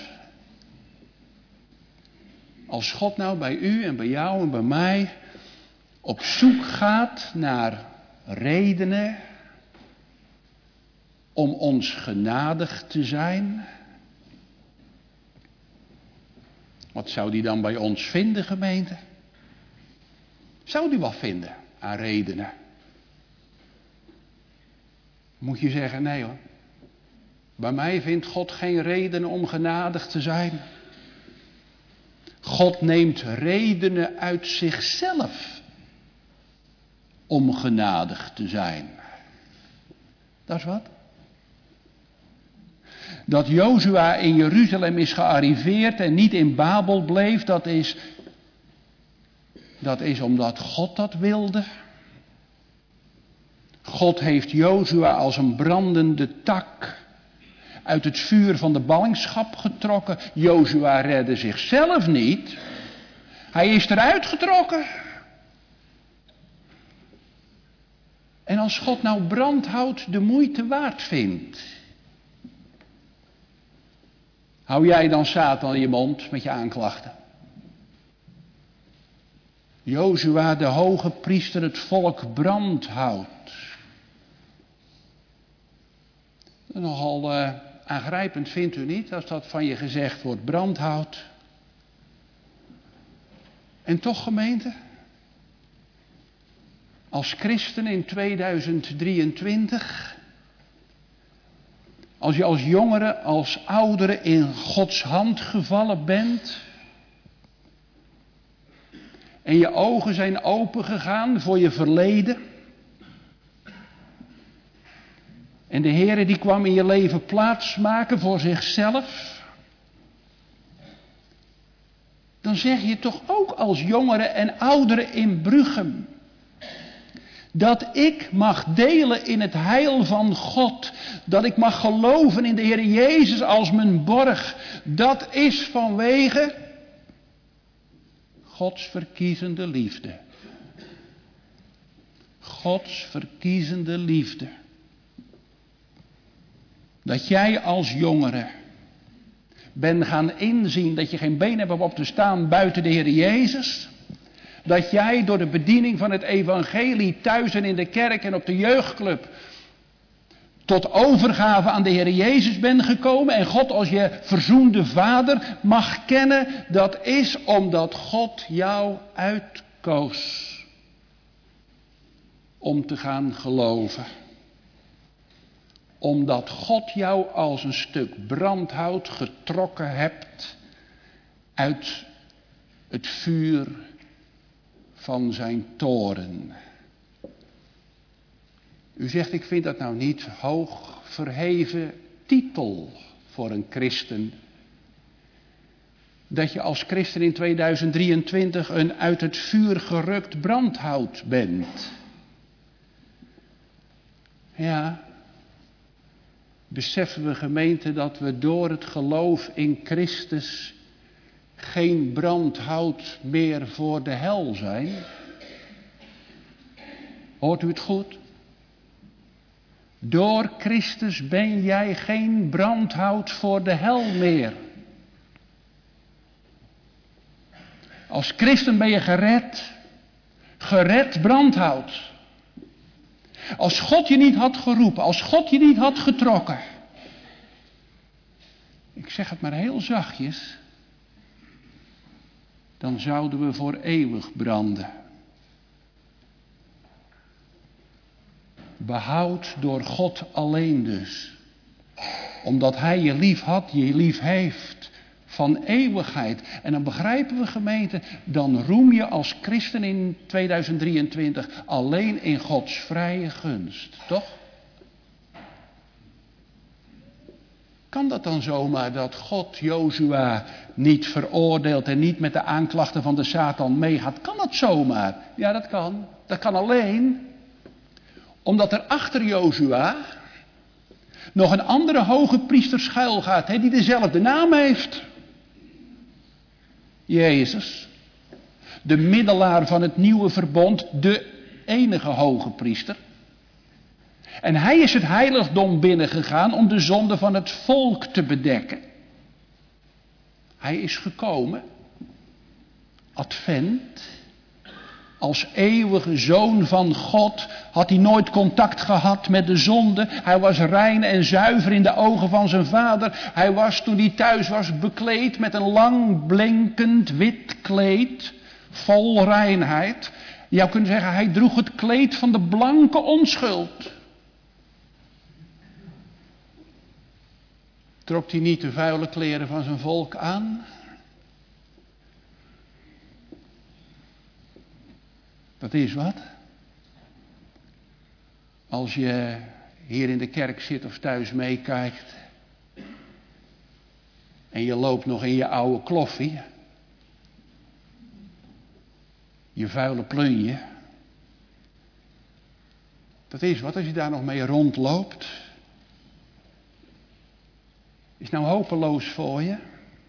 Als God nou bij u en bij jou en bij mij op zoek gaat naar redenen om ons genadig te zijn. Wat zou die dan bij ons vinden, gemeente? Zou die wat vinden aan redenen? Moet je zeggen, nee hoor. Bij mij vindt God geen reden om genadig te zijn. God neemt redenen uit zichzelf om genadig te zijn. Dat is wat? Dat Jozua in Jeruzalem is gearriveerd en niet in Babel bleef, dat is, dat is omdat God dat wilde. God heeft Jozua als een brandende tak uit het vuur van de ballingschap getrokken. Jozua redde zichzelf niet. Hij is eruit getrokken. En als God nou brandhout de moeite waard vindt, hou jij dan Satan in je mond met je aanklachten? Jozua, de hoge priester, het volk brandhoudt. Nogal uh, aangrijpend vindt u niet, als dat van je gezegd wordt, brandhout. En toch, gemeente, als christen in tweeduizend drieëntwintig, als je als jongere, als oudere in Gods hand gevallen bent en je ogen zijn opengegaan voor je verleden en de Heere die kwam in je leven plaatsmaken voor zichzelf, dan zeg je toch ook als jongere en oudere in Bruchem, Dat ik mag delen in het heil van God. Dat ik mag geloven in de Heer Jezus als mijn borg. Dat is vanwege Gods verkiezende liefde. Gods verkiezende liefde. Dat jij als jongere bent gaan inzien dat je geen been hebt om op te staan buiten de Heer Jezus. Dat jij door de bediening van het evangelie thuis en in de kerk en op de jeugdclub tot overgave aan de Heer Jezus bent gekomen en God als je verzoende Vader mag kennen. Dat is omdat God jou uitkoos om te gaan geloven. Omdat God jou als een stuk brandhout getrokken hebt uit het vuur van zijn toorn. U zegt, ik vind dat nou niet hoog verheven titel voor een christen. Dat je als christen in tweeduizend drieëntwintig een uit het vuur gerukt brandhout bent. Ja, beseffen we gemeente dat we door het geloof in Christus geen brandhout meer voor de hel zijn? Hoort u het goed? Door Christus ben jij geen brandhout voor de hel meer. Als christen ben je gered. Gered brandhout. Als God je niet had geroepen, als God je niet had getrokken. Ik zeg het maar heel zachtjes. Dan zouden we voor eeuwig branden. Behoud door God alleen dus. Omdat Hij je lief had, je lief heeft. Van eeuwigheid. En dan begrijpen we gemeente, dan roem je als christen in tweeduizend drieëntwintig alleen in Gods vrije gunst. Toch? Kan dat dan zomaar dat God Jozua niet veroordeelt en niet met de aanklachten van de Satan meegaat? Kan dat zomaar? Ja, dat kan. Dat kan alleen omdat er achter Jozua nog een andere hoge priester schuil gaat, hè, die dezelfde naam heeft. Jezus, de middelaar van het nieuwe verbond, de enige hoge priester. En hij is het heiligdom binnengegaan om de zonde van het volk te bedekken. Hij is gekomen, advent, als eeuwige zoon van God had hij nooit contact gehad met de zonde. Hij was rein en zuiver in de ogen van zijn vader. Hij was toen hij thuis was bekleed met een lang blinkend wit kleed, vol reinheid. Je zou kunnen zeggen, hij droeg het kleed van de blanke onschuld. Trok hij niet de vuile kleren van zijn volk aan? Dat is wat. Als je hier in de kerk zit of thuis meekijkt. En je loopt nog in je oude kloffie. Je vuile plunje. Dat is wat als je daar nog mee rondloopt. Is nou hopeloos voor je?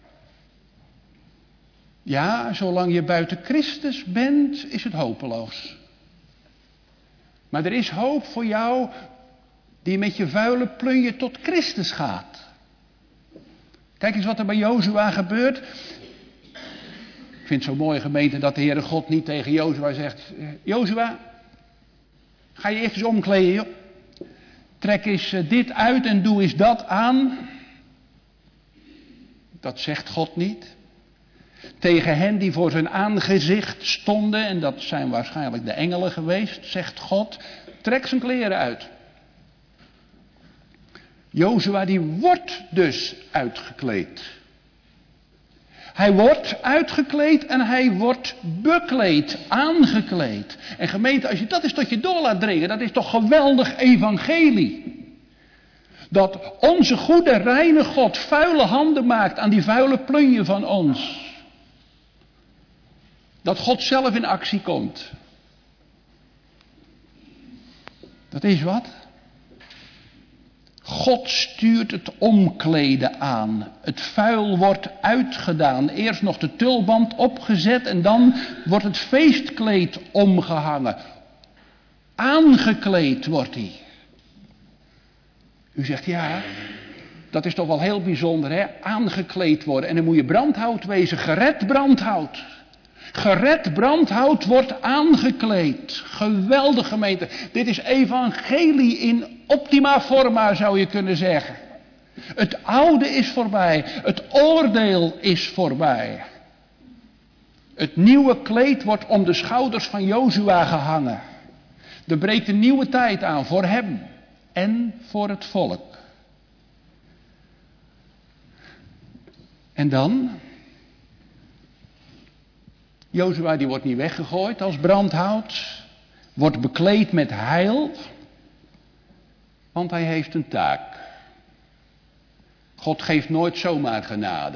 Ja, zolang je buiten Christus bent, is het hopeloos. Maar er is hoop voor jou die met je vuile plunje tot Christus gaat. Kijk eens wat er bij Jozua gebeurt. Ik vind het zo mooi, gemeente, dat de Heere God niet tegen Jozua zegt: Jozua, ga je eerst eens omkleden, joh. Trek eens dit uit en doe eens dat aan. Dat zegt God niet. Tegen hen die voor zijn aangezicht stonden, en dat zijn waarschijnlijk de engelen geweest, zegt God: trek zijn kleren uit. Jozua die wordt dus uitgekleed. Hij wordt uitgekleed en hij wordt bekleed, aangekleed. En gemeente, als je dat eens tot je door laat dringen, dat is toch geweldig evangelie. Dat onze goede, reine God vuile handen maakt aan die vuile plunje van ons. Dat God zelf in actie komt. Dat is wat. God stuurt het omkleden aan. Het vuil wordt uitgedaan. Eerst nog de tulband opgezet en dan wordt het feestkleed omgehangen. Aangekleed wordt hij. U zegt ja, dat is toch wel heel bijzonder, hè? Aangekleed worden. En dan moet je brandhout wezen, gered brandhout. Gered brandhout wordt aangekleed. Geweldig gemeente. Dit is evangelie in optima forma, zou je kunnen zeggen. Het oude is voorbij. Het oordeel is voorbij. Het nieuwe kleed wordt om de schouders van Jozua gehangen. Er breekt een nieuwe tijd aan voor hem en voor het volk. En dan? Jozua die wordt niet weggegooid als brandhout. Wordt bekleed met heil. Want hij heeft een taak. God geeft nooit zomaar genade.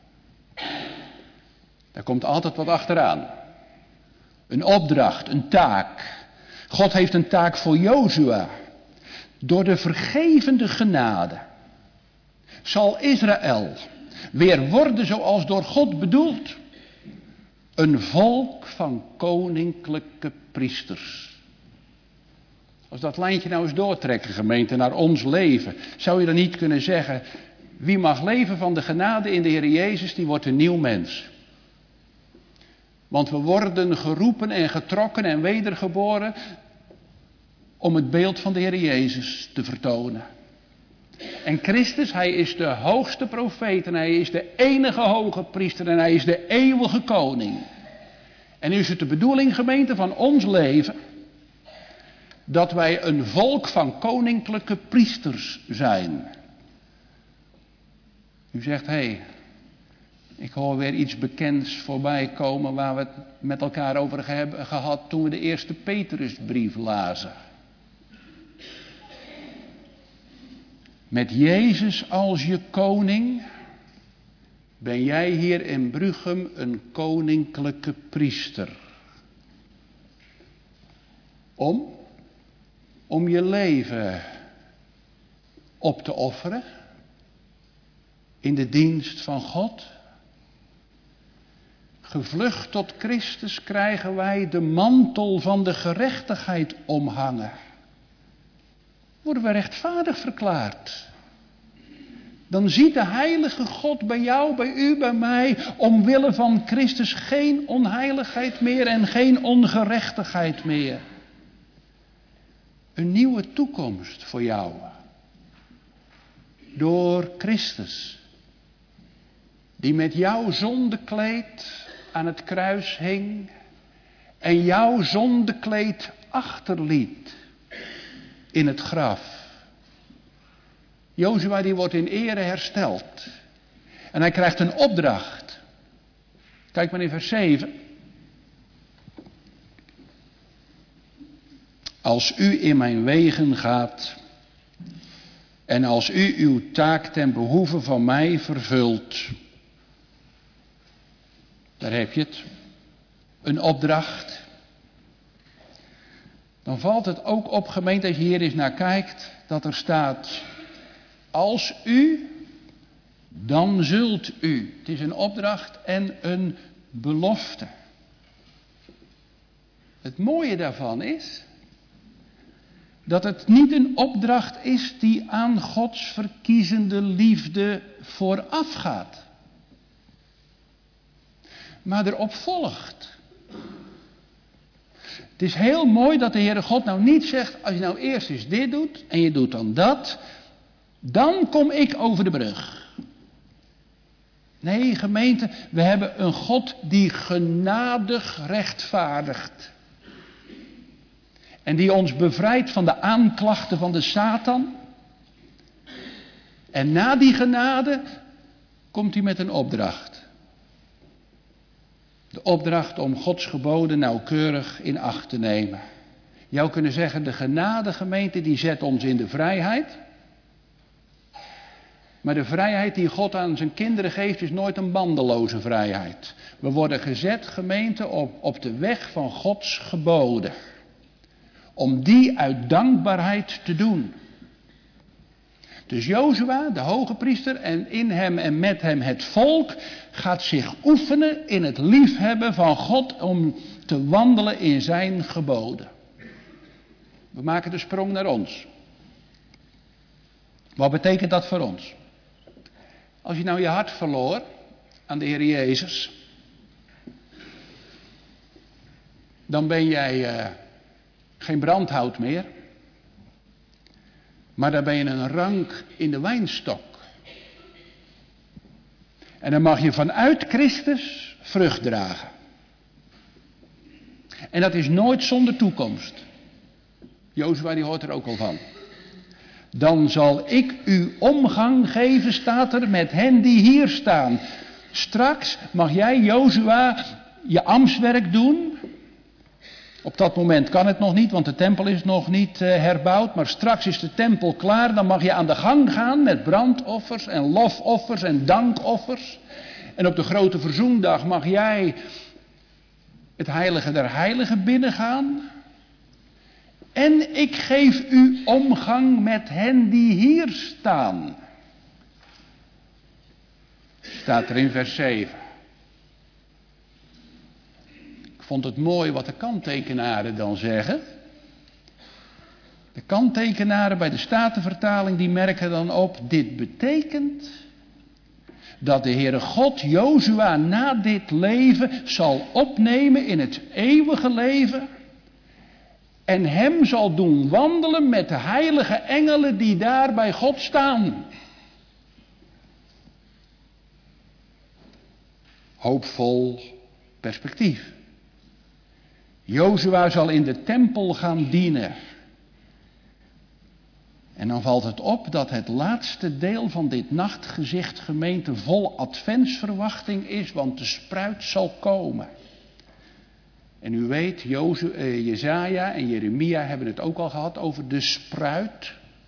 Daar komt altijd wat achteraan. Een opdracht, een taak. God heeft een taak voor Jozua. Door de vergevende genade zal Israël weer worden zoals door God bedoeld. Een volk van koninklijke priesters. Als dat lijntje nou eens doortrekken, gemeente, naar ons leven. Zou je dan niet kunnen zeggen, wie mag leven van de genade in de Heer Jezus, die wordt een nieuw mens. Want we worden geroepen en getrokken en wedergeboren om het beeld van de Heer Jezus te vertonen. En Christus, hij is de hoogste profeet en hij is de enige hoge priester en hij is de eeuwige koning. En nu is het de bedoeling, gemeente, van ons leven, dat wij een volk van koninklijke priesters zijn. U zegt, hé, hey, ik hoor weer iets bekends voorbij komen waar we het met elkaar over hebben gehad toen we de eerste Petrusbrief lazen. Met Jezus als je koning ben jij hier in Bruchem een koninklijke priester. Om? Om je leven op te offeren in de dienst van God. Gevlucht tot Christus krijgen wij de mantel van de gerechtigheid omhangen. Worden we rechtvaardig verklaard. Dan ziet de heilige God bij jou, bij u, bij mij, omwille van Christus geen onheiligheid meer en geen ongerechtigheid meer. Een nieuwe toekomst voor jou. Door Christus. Die met jouw zondekleed aan het kruis hing en jouw zondekleed achterliet in het graf. Jozua die wordt in ere hersteld. En hij krijgt een opdracht. Kijk maar in vers zeven. Als u in mijn wegen gaat en als u uw taak ten behoeve van mij vervult. Daar heb je het. Een opdracht. Dan valt het ook op, gemeente, als je hier eens naar kijkt, dat er staat, als u, dan zult u. Het is een opdracht en een belofte. Het mooie daarvan is, dat het niet een opdracht is die aan Gods verkiezende liefde voorafgaat. Maar erop volgt. Het is heel mooi dat de Heere God nou niet zegt, als je nou eerst eens dit doet en je doet dan dat, dan kom ik over de brug. Nee, gemeente, we hebben een God die genadig rechtvaardigt. En die ons bevrijdt van de aanklachten van de Satan. En na die genade komt hij met een opdracht. De opdracht om Gods geboden nauwkeurig in acht te nemen. Je zou kunnen zeggen, de genadegemeente die zet ons in de vrijheid. Maar de vrijheid die God aan zijn kinderen geeft is nooit een bandeloze vrijheid. We worden gezet, gemeente, op, op de weg van Gods geboden. Om die uit dankbaarheid te doen. Dus Jozua, de hoge priester, en in hem en met hem het volk, gaat zich oefenen in het liefhebben van God om te wandelen in zijn geboden. We maken de sprong naar ons. Wat betekent dat voor ons? Als je nou je hart verloor aan de Heer Jezus, dan ben jij uh, geen brandhout meer, maar dan ben je een rank in de wijnstok. En dan mag je vanuit Christus vrucht dragen. En dat is nooit zonder toekomst. Jozua die hoort er ook al van. Dan zal ik u omgang geven, staat er, met hen die hier staan. Straks mag jij, Jozua, je ambtswerk doen. Op dat moment kan het nog niet, want de tempel is nog niet uh, herbouwd. Maar straks is de tempel klaar, dan mag je aan de gang gaan met brandoffers en lofoffers en dankoffers. En op de grote verzoendag mag jij het heilige der heiligen binnengaan. En ik geef u omgang met hen die hier staan. Staat er in vers zeven. Ik vond het mooi wat de kanttekenaren dan zeggen. De kanttekenaren bij de Statenvertaling die merken dan op: dit betekent dat de Heere God Jozua na dit leven zal opnemen in het eeuwige leven. En hem zal doen wandelen met de heilige engelen die daar bij God staan. Hoopvol perspectief. Jozua zal in de tempel gaan dienen. En dan valt het op dat het laatste deel van dit nachtgezicht, gemeente, vol adventsverwachting is, want de spruit zal komen. En u weet, Jozu, eh, Jesaja en Jeremia hebben het ook al gehad over de spruit.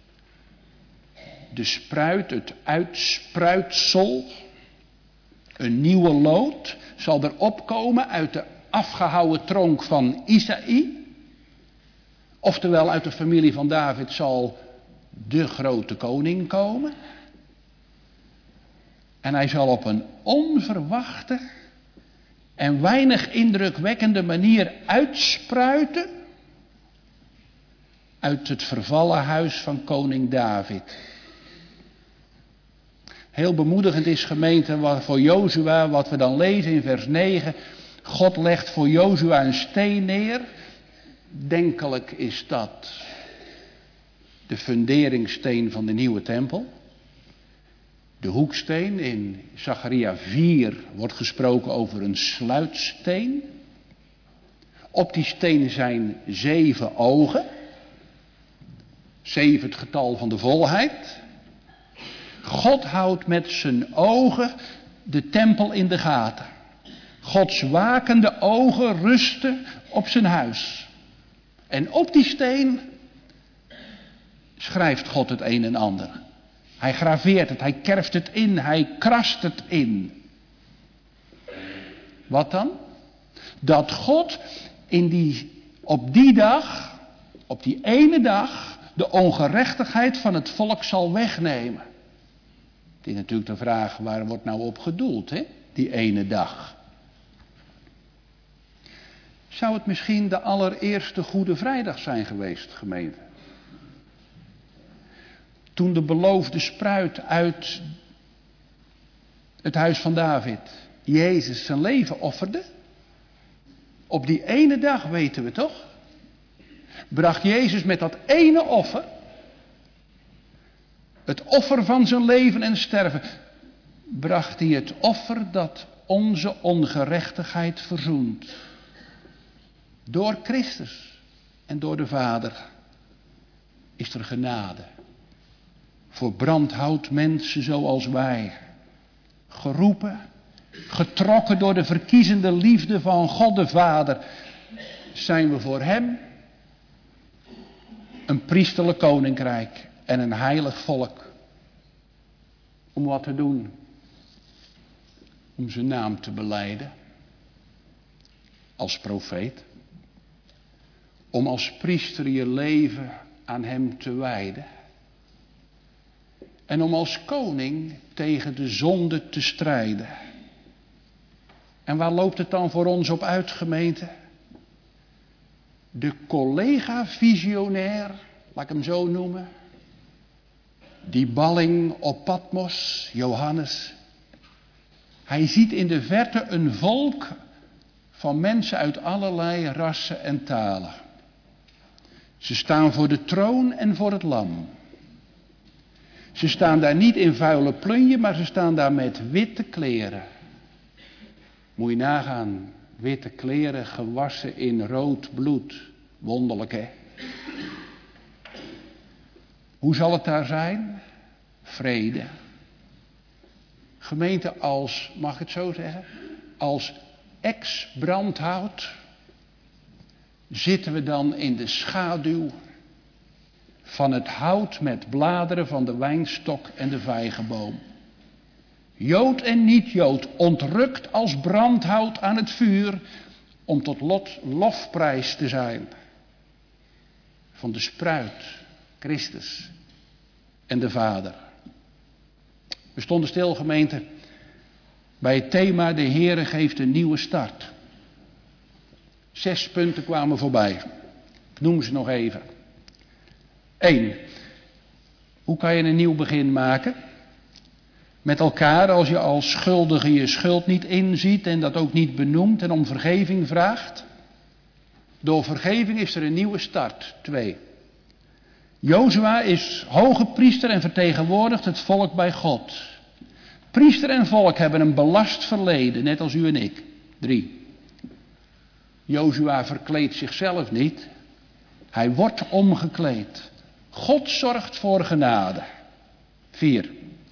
De spruit, het uitspruitsel. Een nieuwe loot zal er opkomen uit de afgehouwen tronk van Isaïe. Oftewel uit de familie van David zal de grote koning komen. En hij zal op een onverwachte en weinig indrukwekkende manier uitspruiten uit het vervallen huis van koning David. Heel bemoedigend is, gemeente, voor Jozua, wat we dan lezen in vers negen. God legt voor Jozua een steen neer. Denkelijk is dat de funderingssteen van de nieuwe tempel. De hoeksteen, in Zacharia vier wordt gesproken over een sluitsteen. Op die steen zijn zeven ogen. Zeven het getal van de volheid. God houdt met zijn ogen de tempel in de gaten. Gods wakende ogen rusten op zijn huis. En op die steen schrijft God het een en ander. Hij graveert het, hij kerft het in, hij krast het in. Wat dan? Dat God in die, op die dag, op die ene dag, de ongerechtigheid van het volk zal wegnemen. Het is natuurlijk de vraag, waar wordt nou op gedoeld, hè? Die ene dag. Zou het misschien de allereerste Goede Vrijdag zijn geweest, gemeente? Toen de beloofde spruit uit het huis van David Jezus zijn leven offerde. Op die ene dag, weten we toch, bracht Jezus met dat ene offer, het offer van zijn leven en sterven, bracht hij het offer dat onze ongerechtigheid verzoent. Door Christus en door de Vader is er genade. Voor brandhout mensen zoals wij. Geroepen, getrokken door de verkiezende liefde van God de Vader, zijn we voor hem een priesterlijk koninkrijk en een heilig volk. Om wat te doen? Om zijn naam te belijden als profeet. om als priester je leven aan hem te wijden. En om als koning tegen de zonde te strijden. En waar loopt het dan voor ons op uit, gemeente? De collega-visionair, laat ik hem zo noemen. Die balling op Patmos, Johannes. Hij ziet in de verte een volk van mensen uit allerlei rassen en talen. Ze staan voor de troon en voor het lam. Ze staan daar niet in vuile plunje, maar ze staan daar met witte kleren. Moet je nagaan, witte kleren gewassen in rood bloed. Wonderlijk, hè? Hoe zal het daar zijn? Vrede. Gemeente als, mag ik het zo zeggen, als ex-brandhout zitten we dan in de schaduw van het hout met bladeren van de wijnstok en de vijgenboom. Jood en niet-Jood, ontrukt als brandhout aan het vuur, om tot lot lofprijs te zijn. Van de spruit, Christus en de Vader. We stonden stil, gemeente, bij het thema de Heere geeft een nieuwe start. Zes punten kwamen voorbij. Ik noem ze nog even. Eén. Hoe kan je een nieuw begin maken? Met elkaar, als je als schuldige je schuld niet inziet en dat ook niet benoemt en om vergeving vraagt. Door vergeving is er een nieuwe start. Twee. Jozua is hoge priester en vertegenwoordigt het volk bij God. Priester en volk hebben een belast verleden, net als u en ik. Drie. Jozua verkleedt zichzelf niet. Hij wordt omgekleed. God zorgt voor genade. Vier.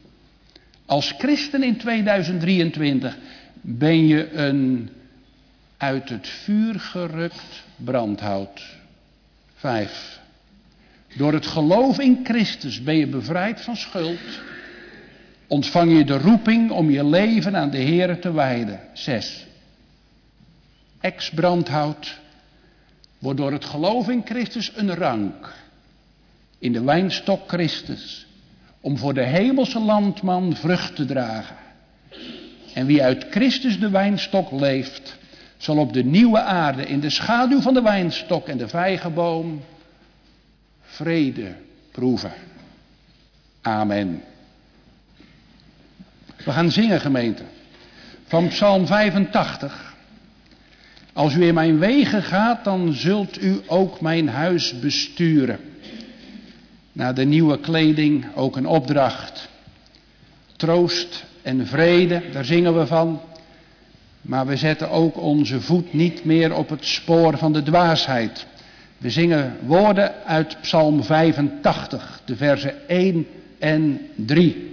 Als christen in tweeduizend drieëntwintig ben je een uit het vuur gerukt brandhout. Vijf. Door het geloof in Christus ben je bevrijd van schuld. Ontvang je de roeping om je leven aan de Heere te wijden. Zes. Ex-brandhout wordt door het geloof in Christus een rank. In de wijnstok Christus. Om voor de hemelse landman vrucht te dragen. En wie uit Christus de wijnstok leeft, zal op de nieuwe aarde in de schaduw van de wijnstok en de vijgenboom vrede proeven. Amen. We gaan zingen, gemeente. Van Psalm vijfentachtig. Als u in mijn wegen gaat, dan zult u ook mijn huis besturen. Na de nieuwe kleding ook een opdracht. Troost en vrede, daar zingen we van. Maar we zetten ook onze voet niet meer op het spoor van de dwaasheid. We zingen woorden uit Psalm vijfentachtig, de versen één en drie.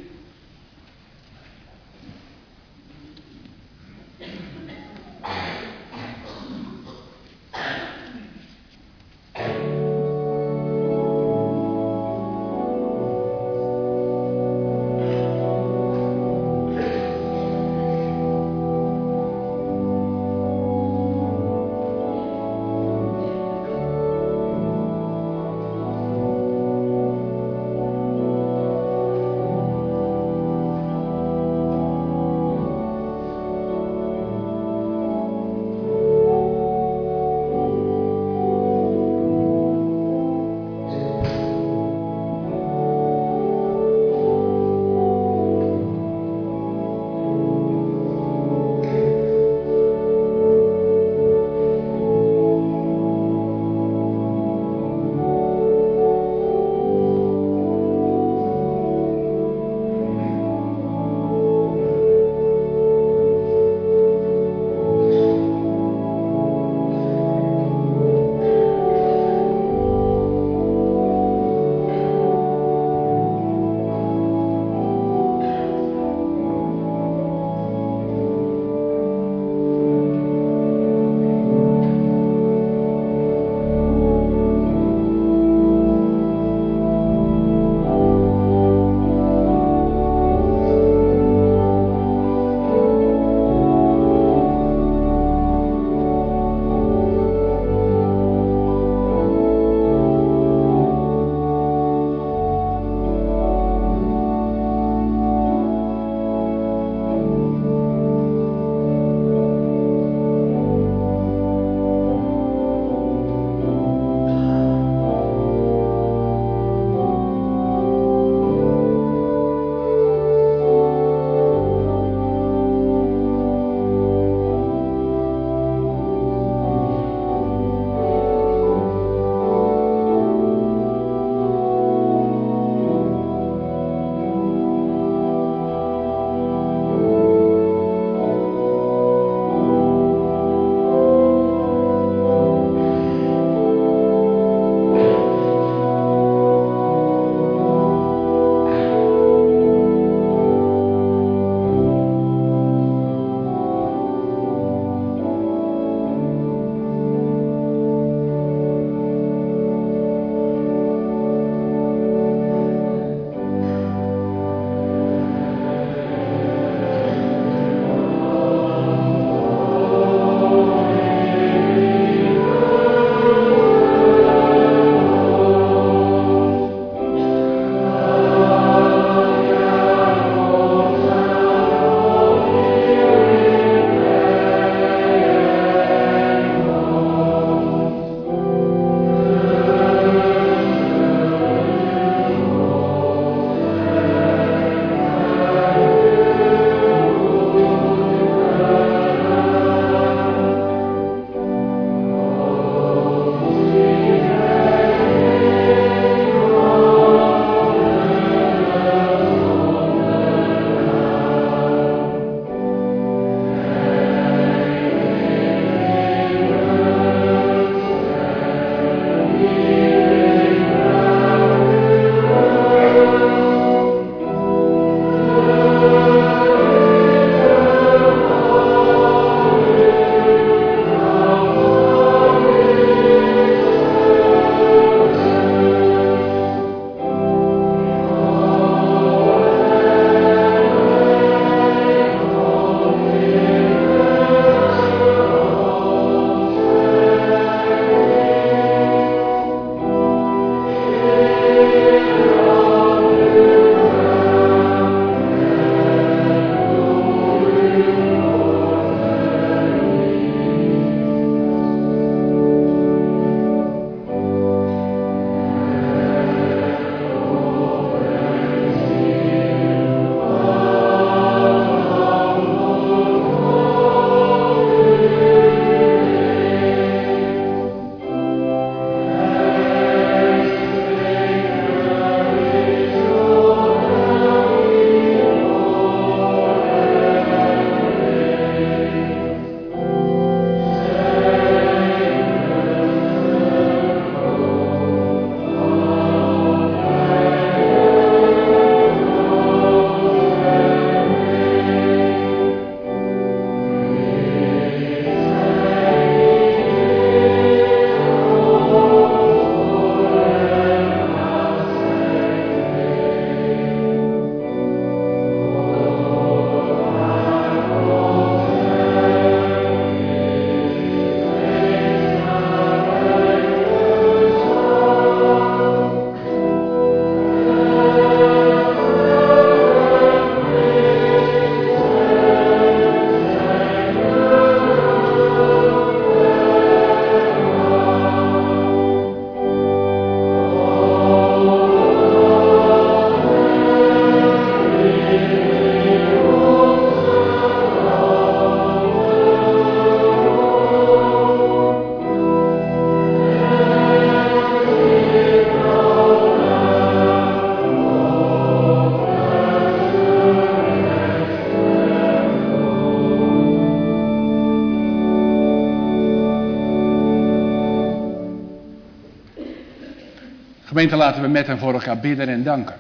Gemeente, laten we met en voor elkaar bidden en danken.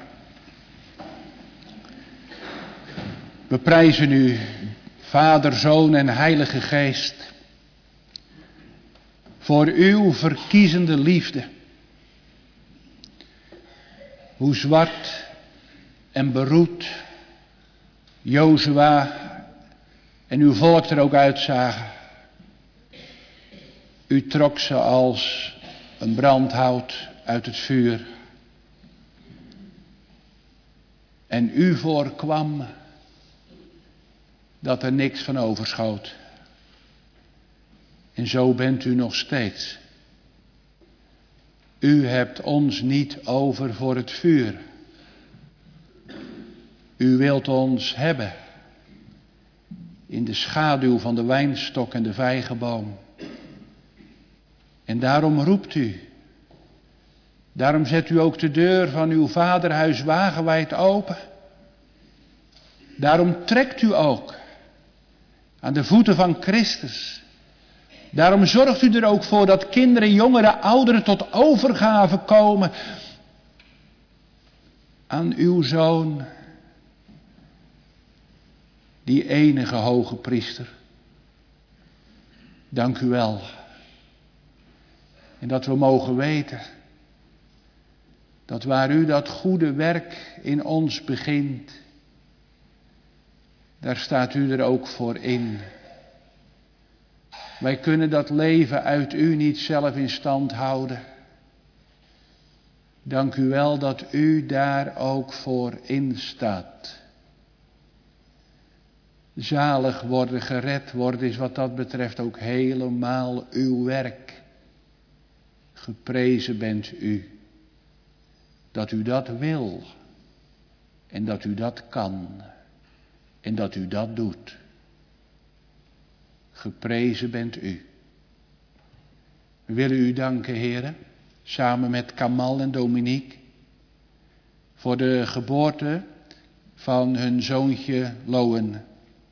We prijzen u, Vader, Zoon en Heilige Geest, voor uw verkiezende liefde. Hoe zwart en beroerd Jozua en uw volk er ook uitzagen. U trok ze als een brandhout uit het vuur. En u voorkwam dat er niks van overschoot. En zo bent u nog steeds. U hebt ons niet over voor het vuur. U wilt ons hebben in de schaduw van de wijnstok en de vijgenboom. En daarom roept u. Daarom zet u ook de deur van uw vaderhuis wagenwijd open. Daarom trekt u ook aan de voeten van Christus. Daarom zorgt u er ook voor dat kinderen, jongeren, ouderen tot overgave komen aan uw Zoon, die enige hoge priester. Dank u wel. En dat we mogen weten dat waar u dat goede werk in ons begint, daar staat u er ook voor in. Wij kunnen dat leven uit u niet zelf in stand houden. Dank u wel dat u daar ook voor in staat. Zalig worden, gered worden is wat dat betreft ook helemaal uw werk. Geprezen bent u. Dat u dat wil. En dat u dat kan. En dat u dat doet. Geprezen bent u. We willen u danken, heren, samen met Kamal en Dominique, voor de geboorte van hun zoontje Lowen.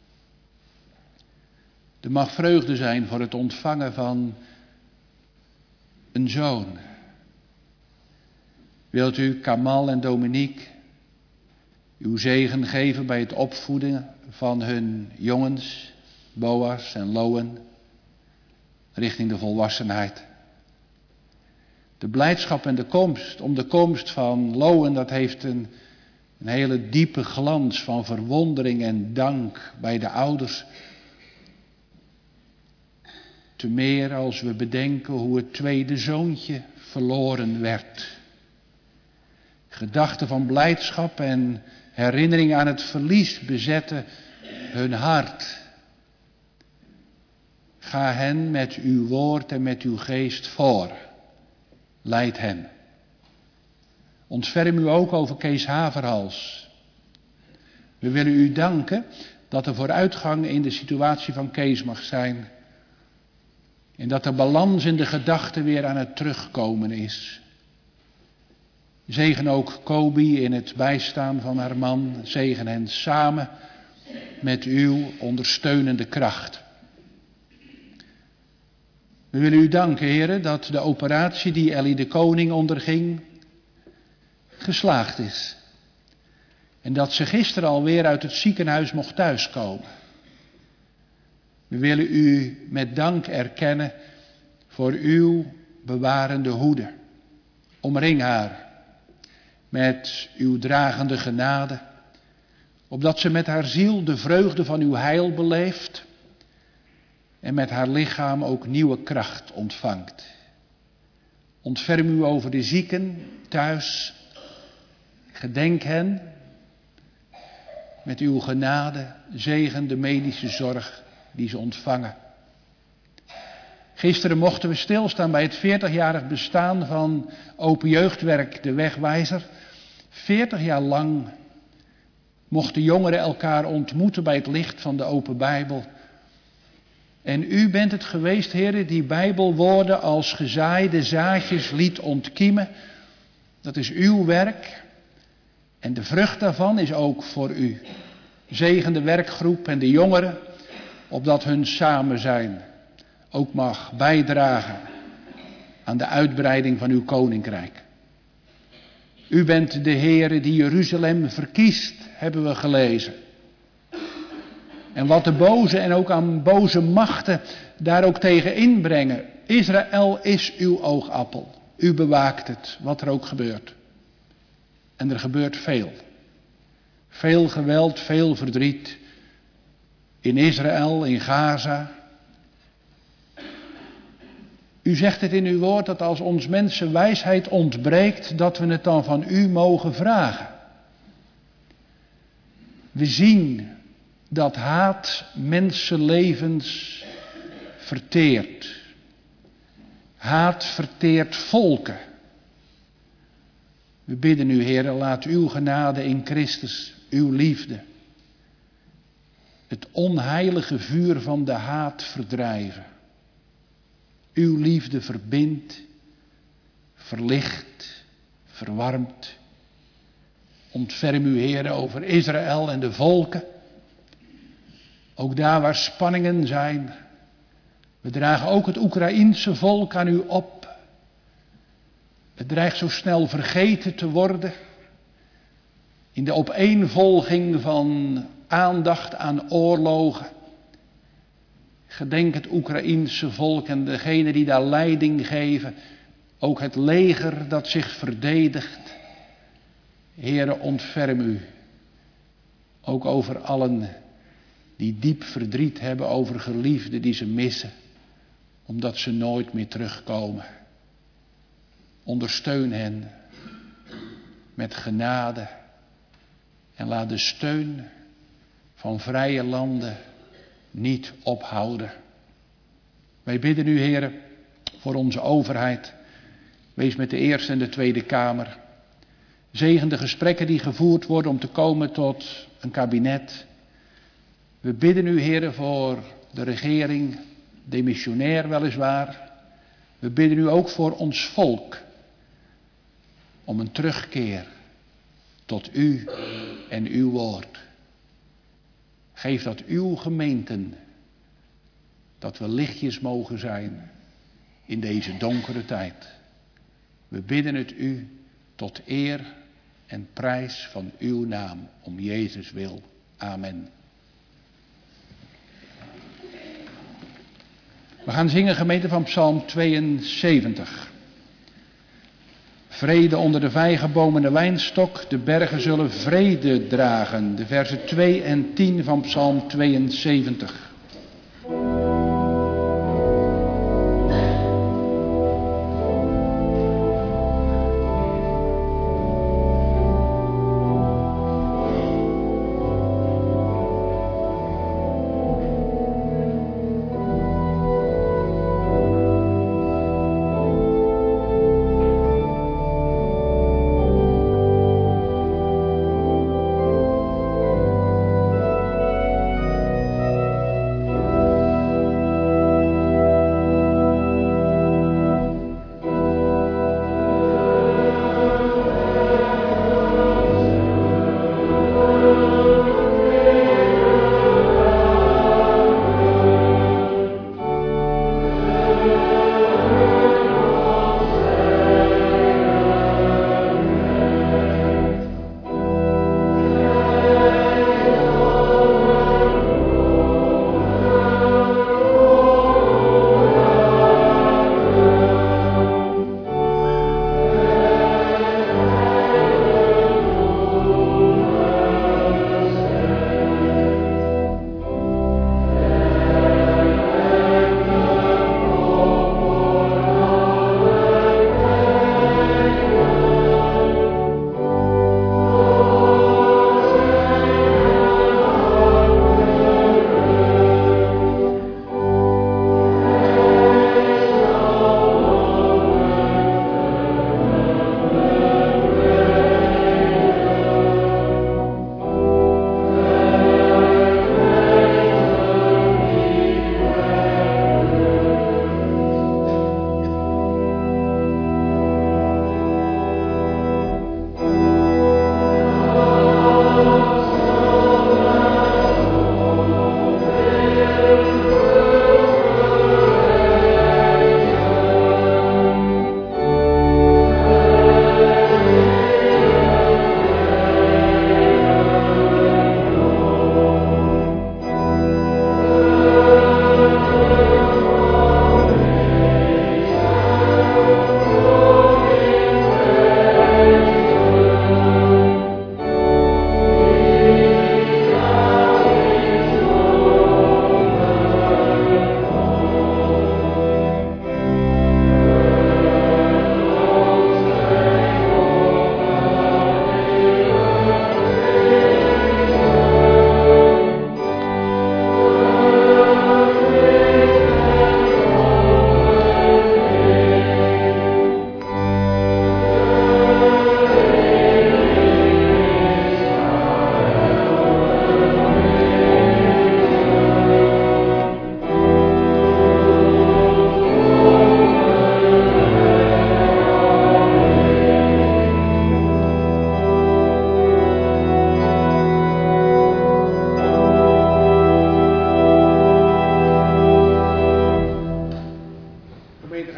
Er mag vreugde zijn voor het ontvangen van een zoon. Wilt u Kamal en Dominique uw zegen geven bij het opvoeden van hun jongens, Boas en Lowen, richting de volwassenheid. De blijdschap en de komst, om de komst van Lowen, dat heeft een, een hele diepe glans van verwondering en dank bij de ouders. Te meer als we bedenken hoe het tweede zoontje verloren werd. Gedachten van blijdschap en herinnering aan het verlies bezetten hun hart. Ga hen met uw woord en met uw geest voor. Leid hen. Ontferm u ook over Kees Haverhals. We willen u danken dat er vooruitgang in de situatie van Kees mag zijn. En dat de balans in de gedachten weer aan het terugkomen is. Zegen ook Kobi in het bijstaan van haar man. Zegen hen samen met uw ondersteunende kracht. We willen u danken, heren, dat de operatie die Ellie de Koning onderging geslaagd is. En dat ze gisteren alweer uit het ziekenhuis mocht thuiskomen. We willen u met dank erkennen voor uw bewarende hoede. Omring haar met uw dragende genade, opdat ze met haar ziel de vreugde van uw heil beleeft en met haar lichaam ook nieuwe kracht ontvangt. Ontferm u over de zieken thuis, gedenk hen met uw genade, zegen de medische zorg die ze ontvangen. Gisteren mochten we stilstaan bij het veertigjarig bestaan van Open Jeugdwerk De Wegwijzer. veertig jaar lang mochten jongeren elkaar ontmoeten bij het licht van de open Bijbel. En u bent het geweest, heren, die Bijbelwoorden als gezaaide zaadjes liet ontkiemen. Dat is uw werk. En de vrucht daarvan is ook voor u. Zegen de werkgroep en de jongeren, opdat hun samen zijn ook mag bijdragen aan de uitbreiding van uw koninkrijk. U bent de Heere die Jeruzalem verkiest, hebben we gelezen. En wat de boze en ook aan boze machten daar ook tegen inbrengen. Israël is uw oogappel. U bewaakt het, wat er ook gebeurt. En er gebeurt veel. Veel geweld, veel verdriet. In Israël, in Gaza. U zegt het in uw woord dat als ons mensen wijsheid ontbreekt, dat we het dan van u mogen vragen. We zien dat haat mensenlevens verteert. Haat verteert volken. We bidden u, Heere, laat uw genade in Christus, uw liefde, het onheilige vuur van de haat verdrijven. Uw liefde verbindt, verlicht, verwarmt. Ontferm u, Heere, over Israël en de volken. Ook daar waar spanningen zijn. We dragen ook het Oekraïense volk aan u op. Het dreigt zo snel vergeten te worden. In de opeenvolging van aandacht aan oorlogen. Gedenk het Oekraïense volk en degenen die daar leiding geven. Ook het leger dat zich verdedigt. Heere, ontferm u. Ook over allen die diep verdriet hebben over geliefden die ze missen. Omdat ze nooit meer terugkomen. Ondersteun hen met genade. En laat de steun van vrije landen niet ophouden. Wij bidden u, Heere, voor onze overheid. Wees met de Eerste en de Tweede Kamer. Zegen de gesprekken die gevoerd worden om te komen tot een kabinet. We bidden u, Heere, voor de regering, demissionair weliswaar. We bidden u ook voor ons volk. Om een terugkeer tot u en uw woord. Geef dat uw gemeenten, dat we lichtjes mogen zijn in deze donkere tijd. We bidden het u tot eer en prijs van uw naam, om Jezus wil. Amen. We gaan zingen, gemeente, van Psalm tweeënzeventig. Vrede onder de vijgenboom en de wijnstok, de bergen zullen vrede dragen. De versen twee en tien van Psalm tweeënzeventig.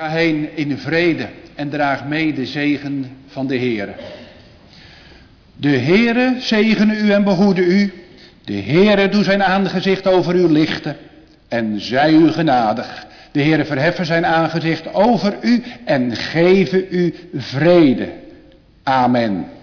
Ga heen in vrede en draag mee de zegen van de Heere. De Heere zegene u en behoede u. De Heere doe zijn aangezicht over u lichten en zij u genadig. De Heere verheffen zijn aangezicht over u en geven u vrede. Amen.